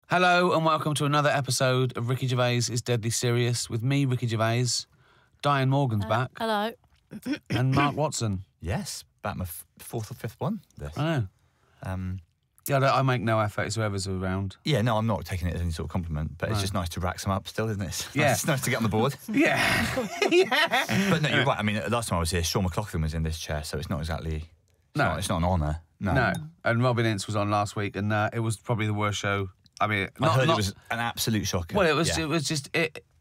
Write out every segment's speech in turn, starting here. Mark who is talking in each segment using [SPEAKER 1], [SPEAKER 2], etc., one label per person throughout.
[SPEAKER 1] Hello and welcome to another episode of Ricky Gervais is Deadly Serious with me, Ricky Gervais. Diane Morgan's back.
[SPEAKER 2] Hello.
[SPEAKER 1] And Mark Watson.
[SPEAKER 3] Yes, about my fourth or fifth one. This.
[SPEAKER 1] I know. I make no effort. It's whoever's around.
[SPEAKER 3] Yeah, no, I'm not taking it as any sort of compliment, but it's just nice to rack some up still, isn't it?
[SPEAKER 1] Yeah.
[SPEAKER 3] It's nice to get on the board.
[SPEAKER 1] Yeah. Yeah.
[SPEAKER 3] But no, you're right. I mean, last time I was here, Sean McLaughlin was in this chair, so it's not exactly... It's not an honour. No.
[SPEAKER 1] And Robin Ince was on last week, and it was probably the worst show. I mean,
[SPEAKER 3] I heard it was an absolute shocker.
[SPEAKER 1] Well, it was. Yeah. It was just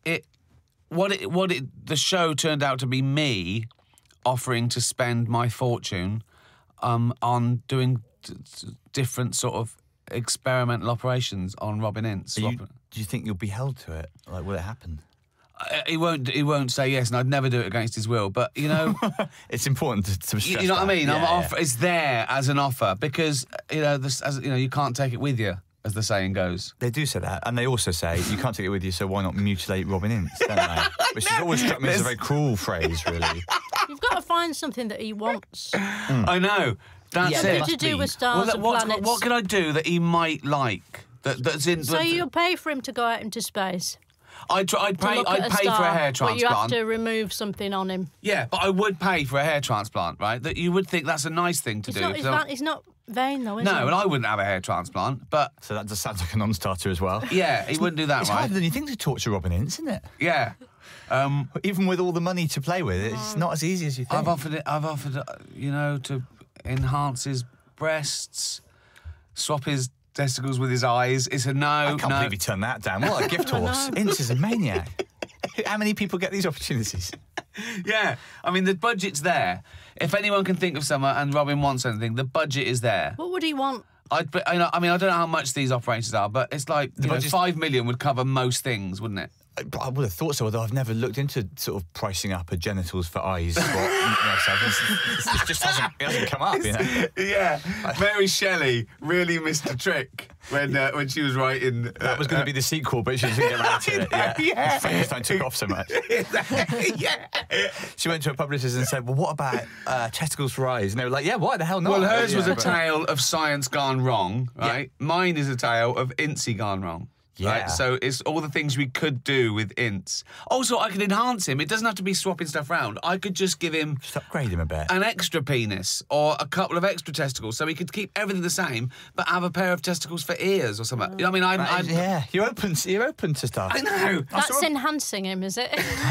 [SPEAKER 1] the show turned out to be me offering to spend my fortune on doing different sort of experimental operations on Robin Ince.
[SPEAKER 3] Do you think you'll be held to it? Like, will it happen?
[SPEAKER 1] He won't say yes, and I'd never do it against his will. But you know,
[SPEAKER 3] it's important to stress.
[SPEAKER 1] You know what I mean?
[SPEAKER 3] Yeah,
[SPEAKER 1] It's there as an offer because you can't take it with you, as the saying goes.
[SPEAKER 3] They do say that, and they also say you can't take it with you, so why not mutilate Robin Ince? Don't they? Which has always struck me as a very cruel phrase, really.
[SPEAKER 2] You've got to find something that he wants.
[SPEAKER 1] I know. That's it.
[SPEAKER 2] What to do with stars and planets.
[SPEAKER 1] What can I do that he might like? That's in.
[SPEAKER 2] So you'll pay for him to go out into space.
[SPEAKER 1] I'd pay for a hair transplant.
[SPEAKER 2] But you have to remove something on him.
[SPEAKER 1] Yeah, but I would pay for a hair transplant, right? That you would think that's a nice thing to do.
[SPEAKER 2] He's not vain, though, is he?
[SPEAKER 1] No, and I wouldn't have a hair transplant, but...
[SPEAKER 3] So that just sounds like a non-starter as well.
[SPEAKER 1] Yeah, he wouldn't do that,
[SPEAKER 3] it's
[SPEAKER 1] right?
[SPEAKER 3] harder than you think to torture Robin Ince, isn't it?
[SPEAKER 1] Yeah.
[SPEAKER 3] Even with all the money to play with, it's not as easy as you think.
[SPEAKER 1] I've offered, to enhance his breasts, swap his testicles with his eyes. It's a no.
[SPEAKER 3] I can't believe you turned that down. What a gift horse. Ince is a maniac. How many people get these opportunities?
[SPEAKER 1] Yeah. I mean, the budget's there. If anyone can think of someone and Robin wants anything, the budget is there.
[SPEAKER 2] What would he want?
[SPEAKER 1] I don't know how much these operations are, but it's like 5 million would cover most things, wouldn't it?
[SPEAKER 3] I would have thought so, although I've never looked into sort of pricing up a genitals for eyes. It just hasn't come up, you know?
[SPEAKER 1] Yeah. Mary Shelley really missed a trick when she was writing...
[SPEAKER 3] that was going to be the sequel, but she didn't get around to it. Yeah. Frankenstein took off so much.
[SPEAKER 1] Yeah.
[SPEAKER 3] She went to a publicist and said, well, what about testicles for eyes? And they were like, yeah, why the hell not?
[SPEAKER 1] Well, hers was a tale of science gone wrong, right? Yeah. Mine is a tale of Ince gone wrong.
[SPEAKER 3] Yeah.
[SPEAKER 1] Right? So it's all the things we could do with Ince. Also, I could enhance him. It doesn't have to be swapping stuff around. I could just give him...
[SPEAKER 3] Just upgrade him a bit.
[SPEAKER 1] An extra penis or a couple of extra testicles so he could keep everything the same but have a pair of testicles for ears or something. You know what I mean?
[SPEAKER 3] Yeah, you're open to stuff.
[SPEAKER 1] I know.
[SPEAKER 2] That's enhancing him, is it?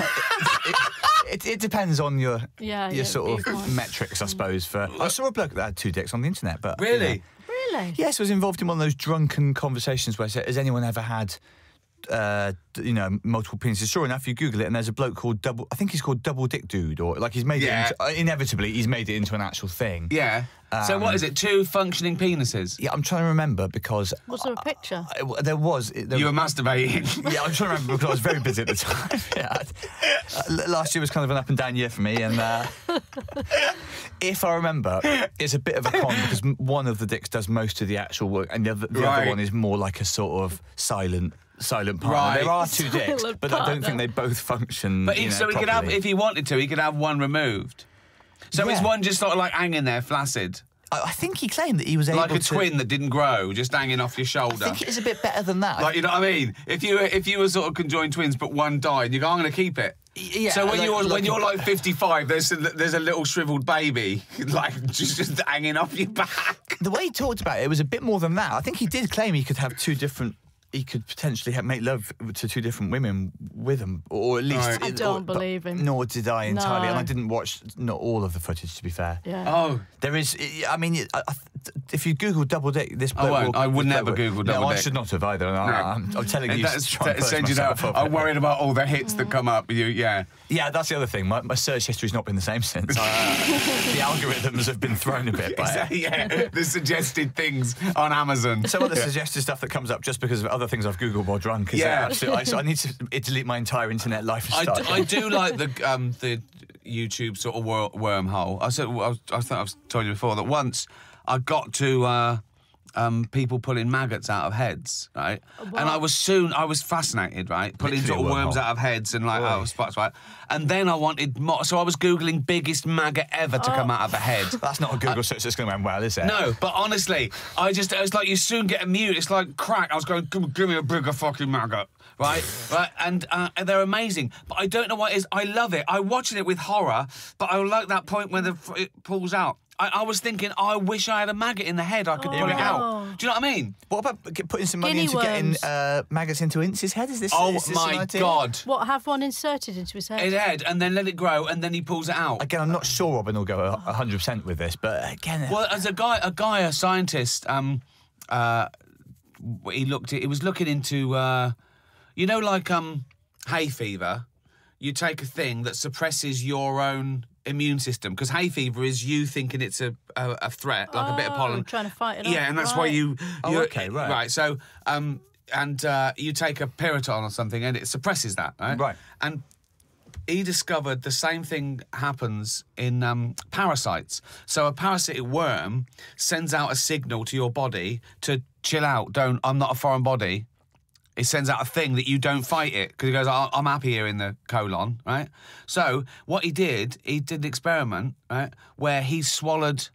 [SPEAKER 3] It depends on your sort of metrics, I suppose. I saw a bloke that had 2 dicks on the internet, but...
[SPEAKER 1] Really?
[SPEAKER 2] Really?
[SPEAKER 3] Yes, I was involved in one of those drunken conversations where I said, has anyone ever had, multiple penises? Sure enough, you Google it and there's a bloke called I think he's called Double Dick Dude, or like he's made it into, inevitably, he's made it into an actual thing.
[SPEAKER 1] Yeah. So what is it, 2 functioning penises?
[SPEAKER 3] Yeah, I'm trying to remember because...
[SPEAKER 2] Was there a picture?
[SPEAKER 3] There was.
[SPEAKER 1] You were masturbating?
[SPEAKER 3] Yeah, I'm trying to remember because I was very busy at the time. Yeah. Last year was kind of an up and down year for me, and if I remember, it's a bit of a con because one of the dicks does most of the actual work, and the other one is more like a sort of silent partner.
[SPEAKER 1] Right.
[SPEAKER 3] There are 2 dicks, but I don't think they both function.
[SPEAKER 1] But so he could have, if he wanted to, he could have one removed. So is one just sort of like hanging there, flaccid?
[SPEAKER 3] I think he claimed that he was able to...
[SPEAKER 1] Like a twin that didn't grow, just hanging off your shoulder.
[SPEAKER 3] I think it is a bit better than that.
[SPEAKER 1] Like, you know what I mean? If you were sort of conjoined twins but one died, you go, I'm going to keep it.
[SPEAKER 3] Yeah.
[SPEAKER 1] So when you're like 55, there's a little shriveled baby like just hanging off your back.
[SPEAKER 3] The way he talked about it was a bit more than that. I think he did claim he could have 2 different... He could potentially make love to 2 different women with him, or at least...
[SPEAKER 2] I don't believe him.
[SPEAKER 3] Nor did I entirely,
[SPEAKER 2] No.
[SPEAKER 3] and I didn't watch not all of the footage, to be fair.
[SPEAKER 2] Yeah.
[SPEAKER 1] Oh.
[SPEAKER 3] There is... I mean, if you Google Double Dick, this bloke...
[SPEAKER 1] I would never Google Double Dick.
[SPEAKER 3] No, I should not have either. I'm telling you to try and purge myself up.
[SPEAKER 1] I'm worried about all the hits that come up. Yeah,
[SPEAKER 3] that's the other thing. My search history's not been the same since. The algorithms have been thrown a bit by it.
[SPEAKER 1] The suggested things on Amazon.
[SPEAKER 3] Some of the suggested stuff that comes up just because of other things I've Googled while drunk. So I need to delete my entire internet life.
[SPEAKER 1] I do like the YouTube sort of wormhole. I think I've told you before that once I got to people pulling maggots out of heads, right? And I was fascinated, right? Pulling
[SPEAKER 3] Literally
[SPEAKER 1] sort of
[SPEAKER 3] a
[SPEAKER 1] worms
[SPEAKER 3] wormhole.
[SPEAKER 1] out of heads and like out of spots, right? And then I wanted more, so I was Googling biggest maggot ever to come out of a head.
[SPEAKER 3] That's not a Google search that's going to end well, is it?
[SPEAKER 1] No, but honestly, it's like you soon get a mute. It's like crack. I was going, give me a bigger fucking maggot, right? Right, and they're amazing. But I don't know what it is. I love it. I watched it with horror, but I like that point when it pulls out. I was thinking, I wish I had a maggot in the head. I could pull it out. Do you know what I mean?
[SPEAKER 3] What about putting some money
[SPEAKER 2] Guinea
[SPEAKER 3] into getting
[SPEAKER 2] worms.
[SPEAKER 3] Maggots into Ince's head? Is this?
[SPEAKER 1] Oh
[SPEAKER 3] is this
[SPEAKER 1] my
[SPEAKER 3] an idea?
[SPEAKER 1] God!
[SPEAKER 2] What, have one inserted into his head?
[SPEAKER 1] His head, and then let it grow, and then he pulls it out.
[SPEAKER 3] Again, I'm not sure Robin will go 100% with this, but again,
[SPEAKER 1] Well, as a scientist, he was looking into, like hay fever. You take a thing that suppresses your own immune system, because hay fever is you thinking it's a threat, like a bit of pollen.
[SPEAKER 2] Trying to fight it off.
[SPEAKER 1] Yeah, and that's why
[SPEAKER 2] Right.
[SPEAKER 1] you.
[SPEAKER 3] Oh, okay, right.
[SPEAKER 1] Right, so you take a Piriton or something, and it suppresses that, right?
[SPEAKER 3] Right.
[SPEAKER 1] And he discovered the same thing happens in parasites. So a parasitic worm sends out a signal to your body to chill out. I'm not a foreign body. It sends out a thing that you don't fight it, because it goes, I'm happy here in the colon, right? So what he did an experiment, right, where he swallowed,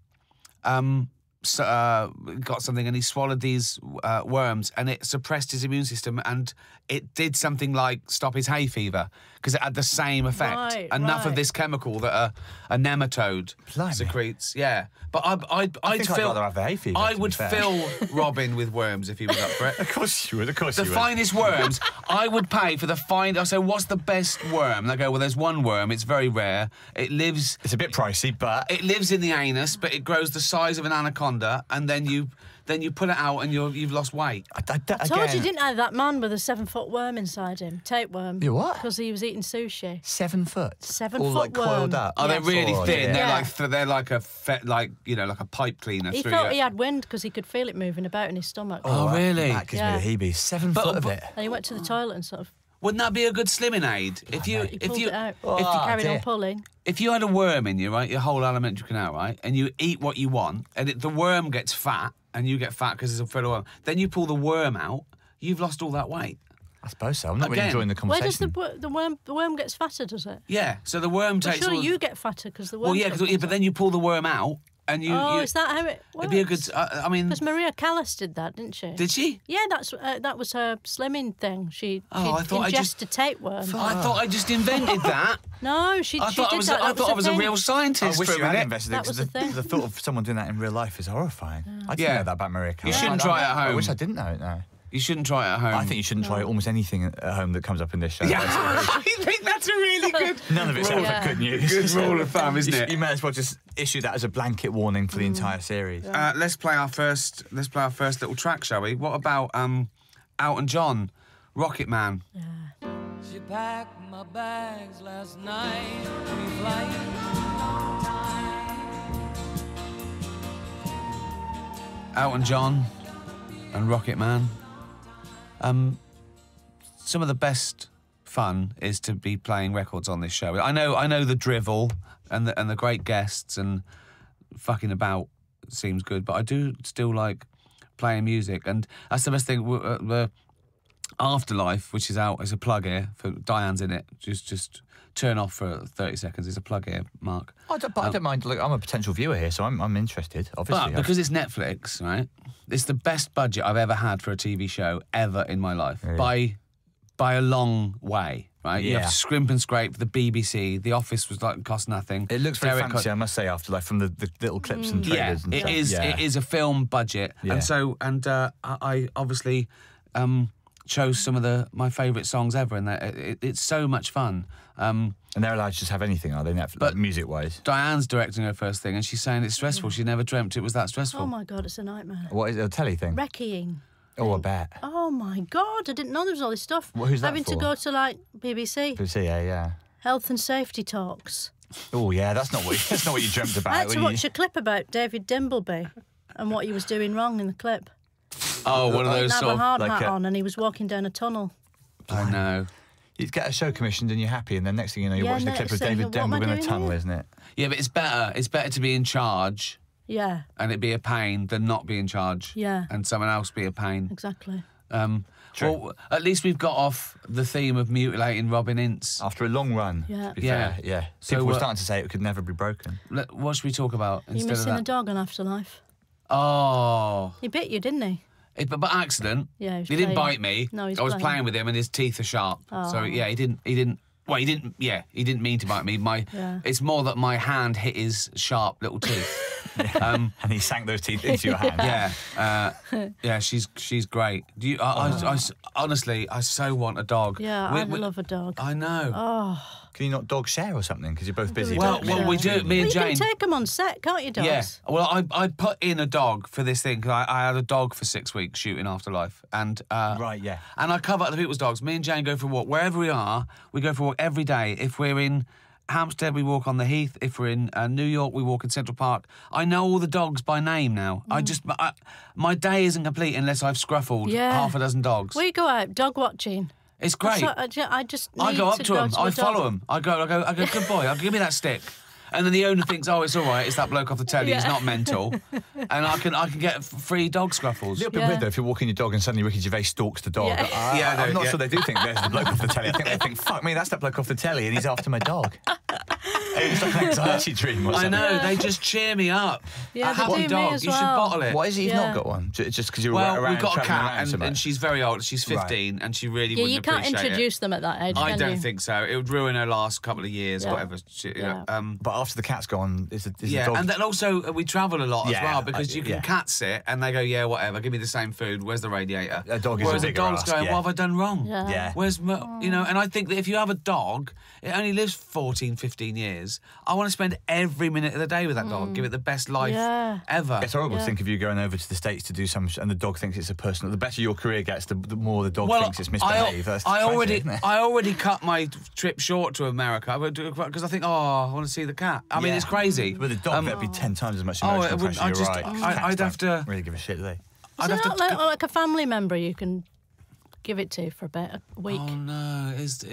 [SPEAKER 1] got something, and he swallowed these worms, and it suppressed his immune system, and it did something like stop his hay fever, because it had the same effect.
[SPEAKER 2] Right,
[SPEAKER 1] Enough of
[SPEAKER 2] right.
[SPEAKER 1] this chemical that a nematode
[SPEAKER 3] Blimey.
[SPEAKER 1] secretes. Yeah, but I'd
[SPEAKER 3] think I'd rather have the hay fever,
[SPEAKER 1] I
[SPEAKER 3] to be
[SPEAKER 1] would
[SPEAKER 3] fair.
[SPEAKER 1] fill Robin with worms if he was up for it.
[SPEAKER 3] Of course you would. Of course
[SPEAKER 1] The
[SPEAKER 3] you would.
[SPEAKER 1] finest worms, I would pay for the fine. I say, what's the best worm? And they go, well, there's one worm. It's very rare. It lives
[SPEAKER 3] It's a bit pricey, but
[SPEAKER 1] in the anus, but it grows the size of an anaconda, and then you pull it out, and you've lost weight.
[SPEAKER 2] I told you, didn't I, that man with a 7-foot worm inside him, tapeworm.
[SPEAKER 3] You what?
[SPEAKER 2] Because he was eating sushi.
[SPEAKER 3] 7 foot.
[SPEAKER 2] 7
[SPEAKER 3] All
[SPEAKER 2] foot
[SPEAKER 3] like coiled
[SPEAKER 2] worm.
[SPEAKER 3] up.
[SPEAKER 1] Oh, they're really
[SPEAKER 3] Oh,
[SPEAKER 1] thin.
[SPEAKER 3] yeah.
[SPEAKER 1] They're like a like a pipe cleaner.
[SPEAKER 2] He
[SPEAKER 1] through
[SPEAKER 2] felt
[SPEAKER 1] your-
[SPEAKER 2] he had wind because he could feel it moving about in his stomach.
[SPEAKER 1] Oh, really?
[SPEAKER 3] That gives
[SPEAKER 2] Yeah.
[SPEAKER 3] me the heebies. 7
[SPEAKER 1] But-
[SPEAKER 3] foot of
[SPEAKER 1] but-
[SPEAKER 3] it.
[SPEAKER 2] And he went to the toilet and sort of
[SPEAKER 1] Wouldn't that be a good slimming aid?
[SPEAKER 2] he pulled it out.
[SPEAKER 3] Oh,
[SPEAKER 2] If you carried
[SPEAKER 3] dear.
[SPEAKER 2] on pulling.
[SPEAKER 1] If you had a worm in you, right, your whole alimentary canal, right, and you eat what you want, and the worm gets fat, and you get fat because it's a full of worm, then you pull the worm out, you've lost all that weight.
[SPEAKER 3] I suppose so. I'm not really
[SPEAKER 1] Again.
[SPEAKER 3] enjoying the
[SPEAKER 2] Where does
[SPEAKER 3] conversation.
[SPEAKER 2] the worm gets fatter, does it?
[SPEAKER 1] Yeah, so the worm
[SPEAKER 2] Well,
[SPEAKER 1] takes
[SPEAKER 2] surely
[SPEAKER 1] all...
[SPEAKER 2] you get fatter because the worm.
[SPEAKER 1] Well, yeah, but then you pull the worm out, and you...
[SPEAKER 2] Oh, is that how it works?
[SPEAKER 1] It'd be a good... I mean...
[SPEAKER 2] Because Maria Callas did that, didn't she?
[SPEAKER 1] Did she?
[SPEAKER 2] Yeah, that was her slimming thing. She
[SPEAKER 1] I thought I just-
[SPEAKER 2] ingested tapeworm.
[SPEAKER 1] I thought I just invented that.
[SPEAKER 2] No, she
[SPEAKER 1] I
[SPEAKER 2] did
[SPEAKER 1] thought
[SPEAKER 2] that.
[SPEAKER 1] I thought I was a real
[SPEAKER 3] I
[SPEAKER 1] scientist
[SPEAKER 3] wish
[SPEAKER 1] for a
[SPEAKER 3] you had
[SPEAKER 1] minute.
[SPEAKER 3] invested
[SPEAKER 2] That
[SPEAKER 3] it,
[SPEAKER 2] was
[SPEAKER 3] because
[SPEAKER 2] the thing.
[SPEAKER 3] the thought of someone doing that in real life is horrifying. I didn't
[SPEAKER 1] Yeah.
[SPEAKER 3] know that about Maria Callas.
[SPEAKER 1] You shouldn't try it at
[SPEAKER 3] I
[SPEAKER 1] home.
[SPEAKER 3] wish I didn't know it now.
[SPEAKER 1] You shouldn't try it at home.
[SPEAKER 3] I think you shouldn't try almost anything at home that comes up in this show.
[SPEAKER 1] Yeah, I think that's a really good...
[SPEAKER 3] None of it's ever
[SPEAKER 2] Yeah.
[SPEAKER 3] good news.
[SPEAKER 1] Good rule of thumb, isn't it?
[SPEAKER 3] You may as well just issue that as a blanket warning for the entire series.
[SPEAKER 1] Let's play our first little track, shall we? What about Elton John, Rocket Man?
[SPEAKER 4] She packed my bags last night. Pre-flight.
[SPEAKER 1] Elton John and Rocket Man. Some of the best fun is to be playing records on this show. I know the drivel and the great guests and fucking about seems good, but I do still like playing music, and that's the best thing. The Afterlife, which is out, is a plug here for Diane's in it. Just turn off for 30 seconds. It's a plug here, Mark.
[SPEAKER 3] I don't mind. Look, I'm a potential viewer here, so I'm interested. Obviously,
[SPEAKER 1] But because it's Netflix, right? It's the best budget I've ever had for a TV show ever in my life, by a long way. Right? You have
[SPEAKER 3] Yeah.
[SPEAKER 1] to scrimp and scrape. The BBC, The Office was like cost nothing.
[SPEAKER 3] it looks very
[SPEAKER 1] Derek
[SPEAKER 3] fancy, I must say. Afterlife, from the little clips and trailers.
[SPEAKER 1] Yeah,
[SPEAKER 3] and stuff. Yeah.
[SPEAKER 1] It is a film budget,
[SPEAKER 3] Yeah.
[SPEAKER 1] and so I obviously chose some of my favourite songs ever, and it's so much fun.
[SPEAKER 3] And they're allowed to just have anything, are they? Netflix,
[SPEAKER 1] But-
[SPEAKER 3] music-wise.
[SPEAKER 1] Diane's directing her first thing, and she's saying it's stressful. She never dreamt it was that stressful.
[SPEAKER 2] Oh my God, it's a nightmare.
[SPEAKER 3] What is it? A telly thing?
[SPEAKER 2] Wrecking.
[SPEAKER 3] Oh, I bet.
[SPEAKER 2] Oh my God, I didn't know there was all this stuff.
[SPEAKER 3] Well, who's that
[SPEAKER 2] Having
[SPEAKER 3] for?
[SPEAKER 2] to go to like BBC
[SPEAKER 3] Yeah.
[SPEAKER 2] health and safety talks.
[SPEAKER 3] Oh, yeah. That's not what you dreamt about.
[SPEAKER 2] I had to
[SPEAKER 3] when
[SPEAKER 2] watch a clip about David Dimbleby and what he was doing wrong in the clip.
[SPEAKER 1] Oh, one of
[SPEAKER 2] He
[SPEAKER 1] those
[SPEAKER 2] didn't have
[SPEAKER 1] sort
[SPEAKER 2] a
[SPEAKER 1] of...
[SPEAKER 2] hard
[SPEAKER 3] like
[SPEAKER 2] hat
[SPEAKER 3] a-
[SPEAKER 2] on and he was walking down a tunnel.
[SPEAKER 1] I know.
[SPEAKER 3] You get a show commissioned and you're happy, and then next thing you know, you're
[SPEAKER 2] Yeah,
[SPEAKER 3] watching a clip
[SPEAKER 2] next
[SPEAKER 3] of
[SPEAKER 2] thing,
[SPEAKER 3] David
[SPEAKER 2] what am I
[SPEAKER 3] Denver in a
[SPEAKER 2] doing
[SPEAKER 3] tunnel,
[SPEAKER 2] here?
[SPEAKER 3] isn't it?
[SPEAKER 1] Yeah, but it's better. It's better to be in charge
[SPEAKER 2] Yeah,
[SPEAKER 1] and it'd be a pain than not be in charge.
[SPEAKER 2] Yeah.
[SPEAKER 1] And someone else be a pain.
[SPEAKER 2] exactly.
[SPEAKER 3] True.
[SPEAKER 1] Well, at least we've got off the theme of mutilating Robin Ince.
[SPEAKER 3] After a long run,
[SPEAKER 2] Yeah.
[SPEAKER 3] to be
[SPEAKER 1] Yeah.
[SPEAKER 3] fair, yeah.
[SPEAKER 1] So,
[SPEAKER 3] People were starting to say it could never be broken.
[SPEAKER 1] What should we talk about
[SPEAKER 2] You
[SPEAKER 1] instead of
[SPEAKER 2] missing the
[SPEAKER 1] that?
[SPEAKER 2] dog on Afterlife?
[SPEAKER 1] Oh,
[SPEAKER 2] He bit you, didn't he?
[SPEAKER 1] but accident.
[SPEAKER 2] Yeah, he was
[SPEAKER 1] he didn't
[SPEAKER 2] playing.
[SPEAKER 1] bite me.
[SPEAKER 2] No, he's
[SPEAKER 1] I was
[SPEAKER 2] playing.
[SPEAKER 1] playing with him, and his teeth are sharp. So
[SPEAKER 2] Oh.
[SPEAKER 1] yeah, he didn't. Well, he didn't. Yeah, he didn't mean to bite me.
[SPEAKER 2] Yeah.
[SPEAKER 1] It's more that my hand hit his sharp little teeth.
[SPEAKER 3] And he sank those teeth into your hand.
[SPEAKER 1] Yeah, she's great. Do you? Honestly, I so want a dog.
[SPEAKER 2] Yeah, I love a dog.
[SPEAKER 1] I know.
[SPEAKER 2] Oh,
[SPEAKER 3] Can you not dog share or something? Because you're both busy.
[SPEAKER 1] Well,
[SPEAKER 2] dog
[SPEAKER 1] we
[SPEAKER 2] share.
[SPEAKER 1] do. Me
[SPEAKER 2] Well,
[SPEAKER 1] and
[SPEAKER 2] you
[SPEAKER 1] Jane.
[SPEAKER 2] can take them on set, can't you, dogs?
[SPEAKER 1] Yeah. Well, I put in a dog for this thing because I had a dog for 6 weeks shooting Afterlife, and
[SPEAKER 3] Right, yeah.
[SPEAKER 1] and I cover other people's dogs. Me and Jane go for a walk wherever we are. We go for a walk every day. If we're in Hampstead, we walk on the Heath. If we're in New York, we walk in Central Park. I know all the dogs by name now. My day isn't complete unless I've scruffled
[SPEAKER 2] Yeah.
[SPEAKER 1] half a dozen dogs.
[SPEAKER 2] We go out dog watching.
[SPEAKER 1] It's great.
[SPEAKER 2] So, I just
[SPEAKER 1] I
[SPEAKER 2] need
[SPEAKER 1] go up
[SPEAKER 2] to
[SPEAKER 1] to
[SPEAKER 2] go
[SPEAKER 1] him.
[SPEAKER 2] to
[SPEAKER 1] I
[SPEAKER 2] a
[SPEAKER 1] follow
[SPEAKER 2] dog-
[SPEAKER 1] him. I go, good boy. Give me that stick. And then the owner thinks, oh, it's all right. It's that bloke off the telly. He's
[SPEAKER 2] Yeah.
[SPEAKER 1] not mental. And I can get free dog
[SPEAKER 3] A
[SPEAKER 1] scruffles.
[SPEAKER 3] little bit
[SPEAKER 2] Yeah.
[SPEAKER 3] weird though if you're walking your dog and suddenly Ricky Gervais stalks the dog.
[SPEAKER 2] Yeah.
[SPEAKER 1] Yeah, I
[SPEAKER 3] I'm
[SPEAKER 1] know,
[SPEAKER 3] not
[SPEAKER 1] yeah.
[SPEAKER 3] sure they do think there's the bloke off the telly. I think they think, fuck me, that's that bloke off the telly and he's after my dog. It's like an anxiety dream or
[SPEAKER 1] I
[SPEAKER 3] something.
[SPEAKER 1] know. They just cheer me up.
[SPEAKER 2] Yeah,
[SPEAKER 1] a
[SPEAKER 2] they
[SPEAKER 1] happy
[SPEAKER 2] do me
[SPEAKER 1] dog.
[SPEAKER 2] as
[SPEAKER 1] You should
[SPEAKER 2] well.
[SPEAKER 1] bottle it.
[SPEAKER 3] Why is it you've
[SPEAKER 2] Yeah.
[SPEAKER 3] not got one? Just because you're
[SPEAKER 1] Well,
[SPEAKER 3] around
[SPEAKER 1] we've got a
[SPEAKER 3] travelling
[SPEAKER 1] cat,
[SPEAKER 3] around so
[SPEAKER 1] and
[SPEAKER 3] much?
[SPEAKER 1] she's very old. She's 15, and she really
[SPEAKER 2] Yeah,
[SPEAKER 1] wouldn't
[SPEAKER 2] you can't
[SPEAKER 1] appreciate
[SPEAKER 2] introduce
[SPEAKER 1] it.
[SPEAKER 2] them at that age,
[SPEAKER 1] I
[SPEAKER 2] can
[SPEAKER 1] don't
[SPEAKER 2] you?
[SPEAKER 1] think so. It would ruin her last couple of years,
[SPEAKER 2] Yeah.
[SPEAKER 1] whatever.
[SPEAKER 2] Yeah.
[SPEAKER 3] But after the cat's gone, is the
[SPEAKER 1] Yeah,
[SPEAKER 3] dog...
[SPEAKER 1] and then also we travel a lot
[SPEAKER 3] Yeah,
[SPEAKER 1] as well because you can
[SPEAKER 3] yeah.
[SPEAKER 1] cat sit and they go, yeah, whatever, give me the same food. Where's the radiator?
[SPEAKER 3] A dog is a
[SPEAKER 1] Whereas
[SPEAKER 3] bigger
[SPEAKER 1] dog's
[SPEAKER 3] ask,
[SPEAKER 1] going,
[SPEAKER 3] yeah.
[SPEAKER 1] what have I done wrong?
[SPEAKER 2] Yeah.
[SPEAKER 3] Yeah.
[SPEAKER 1] Where's and I think that if you have a dog, it only lives 14, 15 years. I want to spend every minute of the day with that dog, give it the best life
[SPEAKER 2] Yeah.
[SPEAKER 1] ever.
[SPEAKER 3] It's horrible to
[SPEAKER 2] Yeah.
[SPEAKER 3] think of you going over to the States to do some, and the dog thinks it's a personal. The better your career gets, the more the dog thinks it's misbehaved. That's tragic, isn't it?
[SPEAKER 1] I already cut my trip short to America because I think, I want to see the cat. I mean,
[SPEAKER 3] Yeah.
[SPEAKER 1] it's crazy.
[SPEAKER 3] With a dog, that'd be 10 times as much
[SPEAKER 1] Oh,
[SPEAKER 3] emotional
[SPEAKER 1] it wouldn't-
[SPEAKER 3] pressure.
[SPEAKER 1] I
[SPEAKER 3] You're
[SPEAKER 1] just-
[SPEAKER 3] right. 'cause
[SPEAKER 1] I-
[SPEAKER 3] cats
[SPEAKER 1] I'd
[SPEAKER 3] don't
[SPEAKER 1] have to-
[SPEAKER 3] really give a shit, do they?
[SPEAKER 1] I'd
[SPEAKER 2] Is
[SPEAKER 1] have
[SPEAKER 2] it
[SPEAKER 1] to.
[SPEAKER 2] not like a family member you can give it to for a week?
[SPEAKER 1] Oh no,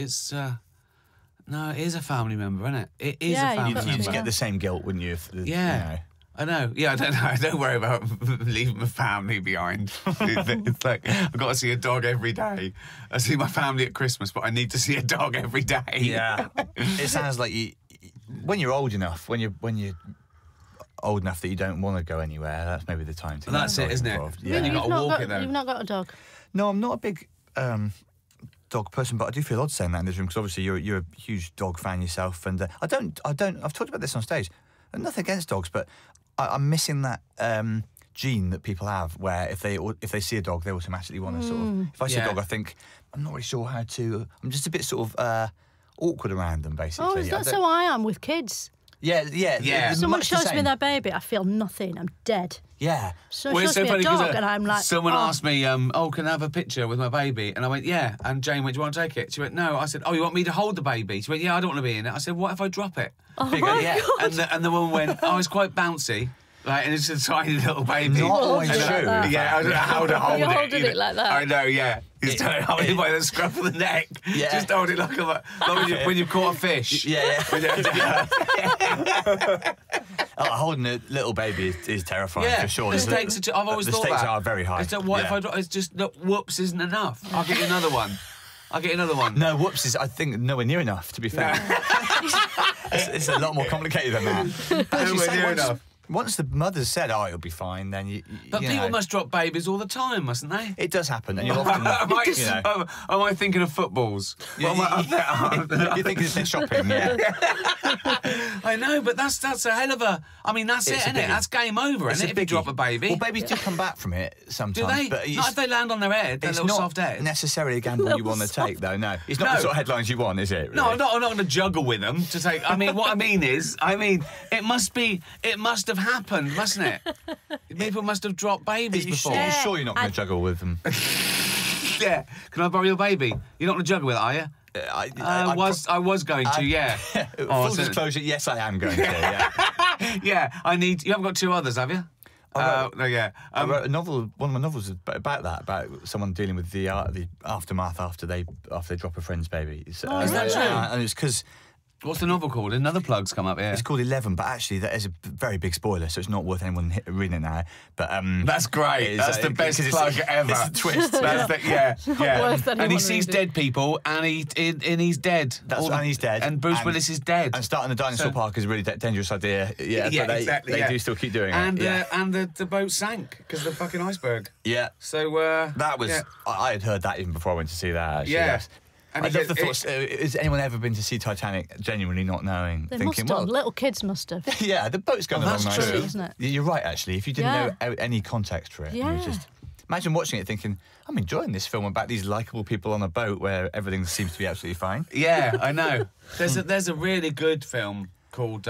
[SPEAKER 1] no, it is a family member, isn't it? It is
[SPEAKER 2] Yeah,
[SPEAKER 1] a
[SPEAKER 2] you've
[SPEAKER 1] family
[SPEAKER 2] got to
[SPEAKER 3] You'd
[SPEAKER 1] member.
[SPEAKER 3] get the same guilt, wouldn't you? If the,
[SPEAKER 1] Yeah.
[SPEAKER 3] You know.
[SPEAKER 1] I know. Yeah, I don't know. Don't worry about leaving my family behind. It's like I've got to see a dog every day. I see my family at Christmas, but I need to see a dog every day.
[SPEAKER 3] Yeah. It sounds like when you're old enough, when you're old enough that you don't want to go anywhere, that's maybe the time to.
[SPEAKER 1] Well, that's
[SPEAKER 3] get
[SPEAKER 1] it, isn't it?
[SPEAKER 3] involved.
[SPEAKER 1] Yeah.
[SPEAKER 3] Yeah.
[SPEAKER 1] You've got to walk it, though.
[SPEAKER 2] You've not got a dog.
[SPEAKER 3] No, I'm not a big dog person, but I do feel odd saying that in this room because obviously you're a huge dog fan yourself, and I don't. I've talked about this on stage. And nothing against dogs, but I'm missing that gene that people have, where if they see a dog, they automatically want to sort of. If I see
[SPEAKER 1] Yeah.
[SPEAKER 3] a dog, I think I'm not really sure how to. I'm just a bit sort of awkward around them, basically.
[SPEAKER 2] Oh, is
[SPEAKER 3] I
[SPEAKER 2] that
[SPEAKER 3] don't-
[SPEAKER 2] so I am with kids?
[SPEAKER 3] Yeah.
[SPEAKER 1] Yeah.
[SPEAKER 3] it's
[SPEAKER 2] Someone
[SPEAKER 3] much the
[SPEAKER 2] shows me
[SPEAKER 3] same.
[SPEAKER 2] their baby, I feel nothing. I'm dead.
[SPEAKER 3] Yeah.
[SPEAKER 2] So
[SPEAKER 1] Well,
[SPEAKER 2] shows
[SPEAKER 1] it's so
[SPEAKER 2] me
[SPEAKER 1] funny
[SPEAKER 2] a dog,
[SPEAKER 1] 'cause,
[SPEAKER 2] and I'm like,
[SPEAKER 1] someone
[SPEAKER 2] oh.
[SPEAKER 1] asked me, can I have a picture with my baby? And I went, yeah. And Jane went, do you want to take it? She went, no. I said, oh, you want me to hold the baby? She went, yeah, I don't want to be in it. I said, what if I drop it?
[SPEAKER 2] Oh
[SPEAKER 3] Figure,
[SPEAKER 2] my
[SPEAKER 3] yeah.
[SPEAKER 2] God.
[SPEAKER 1] And the woman went, oh, it's quite bouncy. Like, and it's a tiny little baby.
[SPEAKER 3] Not always
[SPEAKER 2] Hold it
[SPEAKER 3] true.
[SPEAKER 2] like that.
[SPEAKER 1] Yeah, I don't know how to hold
[SPEAKER 2] You're
[SPEAKER 1] it.
[SPEAKER 2] holding
[SPEAKER 1] you
[SPEAKER 2] it like that.
[SPEAKER 1] I know, yeah. He's trying to hold it by the scruff of the neck.
[SPEAKER 3] Yeah.
[SPEAKER 1] Just hold it like when you've caught a fish.
[SPEAKER 3] Yeah.
[SPEAKER 1] Yeah.
[SPEAKER 3] Holding a little baby is terrifying for sure.
[SPEAKER 1] The stakes I've always
[SPEAKER 3] the
[SPEAKER 1] thought
[SPEAKER 3] stakes
[SPEAKER 1] that.
[SPEAKER 3] are very high.
[SPEAKER 1] So what if
[SPEAKER 3] Yeah.
[SPEAKER 1] I drop? It's just look, whoops isn't enough. I'll get you another one.
[SPEAKER 3] No, whoops is, I think, nowhere near enough, to be fair. It's a lot more complicated than that. But as you
[SPEAKER 1] Nowhere
[SPEAKER 3] say,
[SPEAKER 1] near
[SPEAKER 3] once,
[SPEAKER 1] enough.
[SPEAKER 3] once the mother's said, oh, it'll be fine, then you
[SPEAKER 1] But
[SPEAKER 3] you
[SPEAKER 1] people
[SPEAKER 3] know,
[SPEAKER 1] must drop bababies all the time, mustn't they?
[SPEAKER 3] It does happen, and you'll often, you know,
[SPEAKER 1] Am I thinking of footballs?
[SPEAKER 3] you're thinking of shopping, yeah.
[SPEAKER 1] I know, but that's a hell of a. I mean, that's
[SPEAKER 3] It's
[SPEAKER 1] it,
[SPEAKER 3] a
[SPEAKER 1] isn't it?
[SPEAKER 3] biggie.
[SPEAKER 1] That's game over,
[SPEAKER 3] It's
[SPEAKER 1] isn't
[SPEAKER 3] a
[SPEAKER 1] it? If you
[SPEAKER 3] biggie.
[SPEAKER 1] drop a baby.
[SPEAKER 3] Well, babies do come back from it sometimes.
[SPEAKER 1] do they?
[SPEAKER 3] But
[SPEAKER 1] Not if they land on their head, their
[SPEAKER 3] it's
[SPEAKER 1] little
[SPEAKER 3] not
[SPEAKER 1] soft head.
[SPEAKER 3] necessarily a gamble you want to take, though, no. It's not the
[SPEAKER 1] No.
[SPEAKER 3] sort of headlines you want, is it?
[SPEAKER 1] No,
[SPEAKER 3] really?
[SPEAKER 1] I'm not going to juggle with them to take. I mean, what I mean is, it must have happened, mustn't it? People must have dropped babies
[SPEAKER 3] Are you
[SPEAKER 1] before.
[SPEAKER 3] sure, sure you're not going to juggle with them?
[SPEAKER 1] Yeah. Can I borrow your baby? You're not going to juggle with it, are you? I was going to, yeah.
[SPEAKER 3] Full
[SPEAKER 1] so-
[SPEAKER 3] disclosure, yes, I am going to, yeah.
[SPEAKER 1] Yeah, you haven't got two others, have you? No, yeah.
[SPEAKER 3] I wrote a novel. One of my novels is about that, about someone dealing with the aftermath after they drop a friend's baby.
[SPEAKER 2] Oh, is that
[SPEAKER 1] true?
[SPEAKER 3] And it's because
[SPEAKER 1] What's the novel called? Another plug's come up here.
[SPEAKER 3] It's called 11, but actually that is a very big spoiler, so it's not worth anyone reading it now. But
[SPEAKER 1] That's great. That's the best plug ever.
[SPEAKER 3] It's a twist.
[SPEAKER 1] That's yeah.
[SPEAKER 2] worth
[SPEAKER 1] And he
[SPEAKER 2] anyone
[SPEAKER 1] sees
[SPEAKER 2] reading.
[SPEAKER 1] dead people, and he's dead.
[SPEAKER 3] And he's dead.
[SPEAKER 1] And Bruce Willis is dead.
[SPEAKER 3] And starting a dinosaur park is a really dangerous idea. Yeah,
[SPEAKER 1] Yeah,
[SPEAKER 3] but
[SPEAKER 1] exactly.
[SPEAKER 3] They do still keep doing
[SPEAKER 1] and
[SPEAKER 3] it.
[SPEAKER 1] and the boat sank because of the fucking iceberg.
[SPEAKER 3] Yeah.
[SPEAKER 1] So
[SPEAKER 3] That was.
[SPEAKER 1] yeah.
[SPEAKER 3] I had heard that even before I went to see that. Actually.
[SPEAKER 1] Yeah.
[SPEAKER 3] Yes.
[SPEAKER 1] And
[SPEAKER 3] I
[SPEAKER 1] it
[SPEAKER 3] love
[SPEAKER 1] gets-
[SPEAKER 3] the thoughts. Has anyone ever been to see Titanic genuinely not knowing?
[SPEAKER 2] They
[SPEAKER 3] thinking,
[SPEAKER 2] must have.
[SPEAKER 3] well,
[SPEAKER 2] Little kids must have.
[SPEAKER 3] yeah, the boat's going
[SPEAKER 1] Oh,
[SPEAKER 3] along
[SPEAKER 1] that's
[SPEAKER 3] nicely.
[SPEAKER 1] true.
[SPEAKER 2] Isn't it?
[SPEAKER 3] You're right, actually. If you didn't know any context for it, you would
[SPEAKER 2] Yeah.
[SPEAKER 3] just imagine watching it thinking, I'm enjoying this film about these likable people on a boat where everything seems to be absolutely fine.
[SPEAKER 1] Yeah, I know. There's a really good film called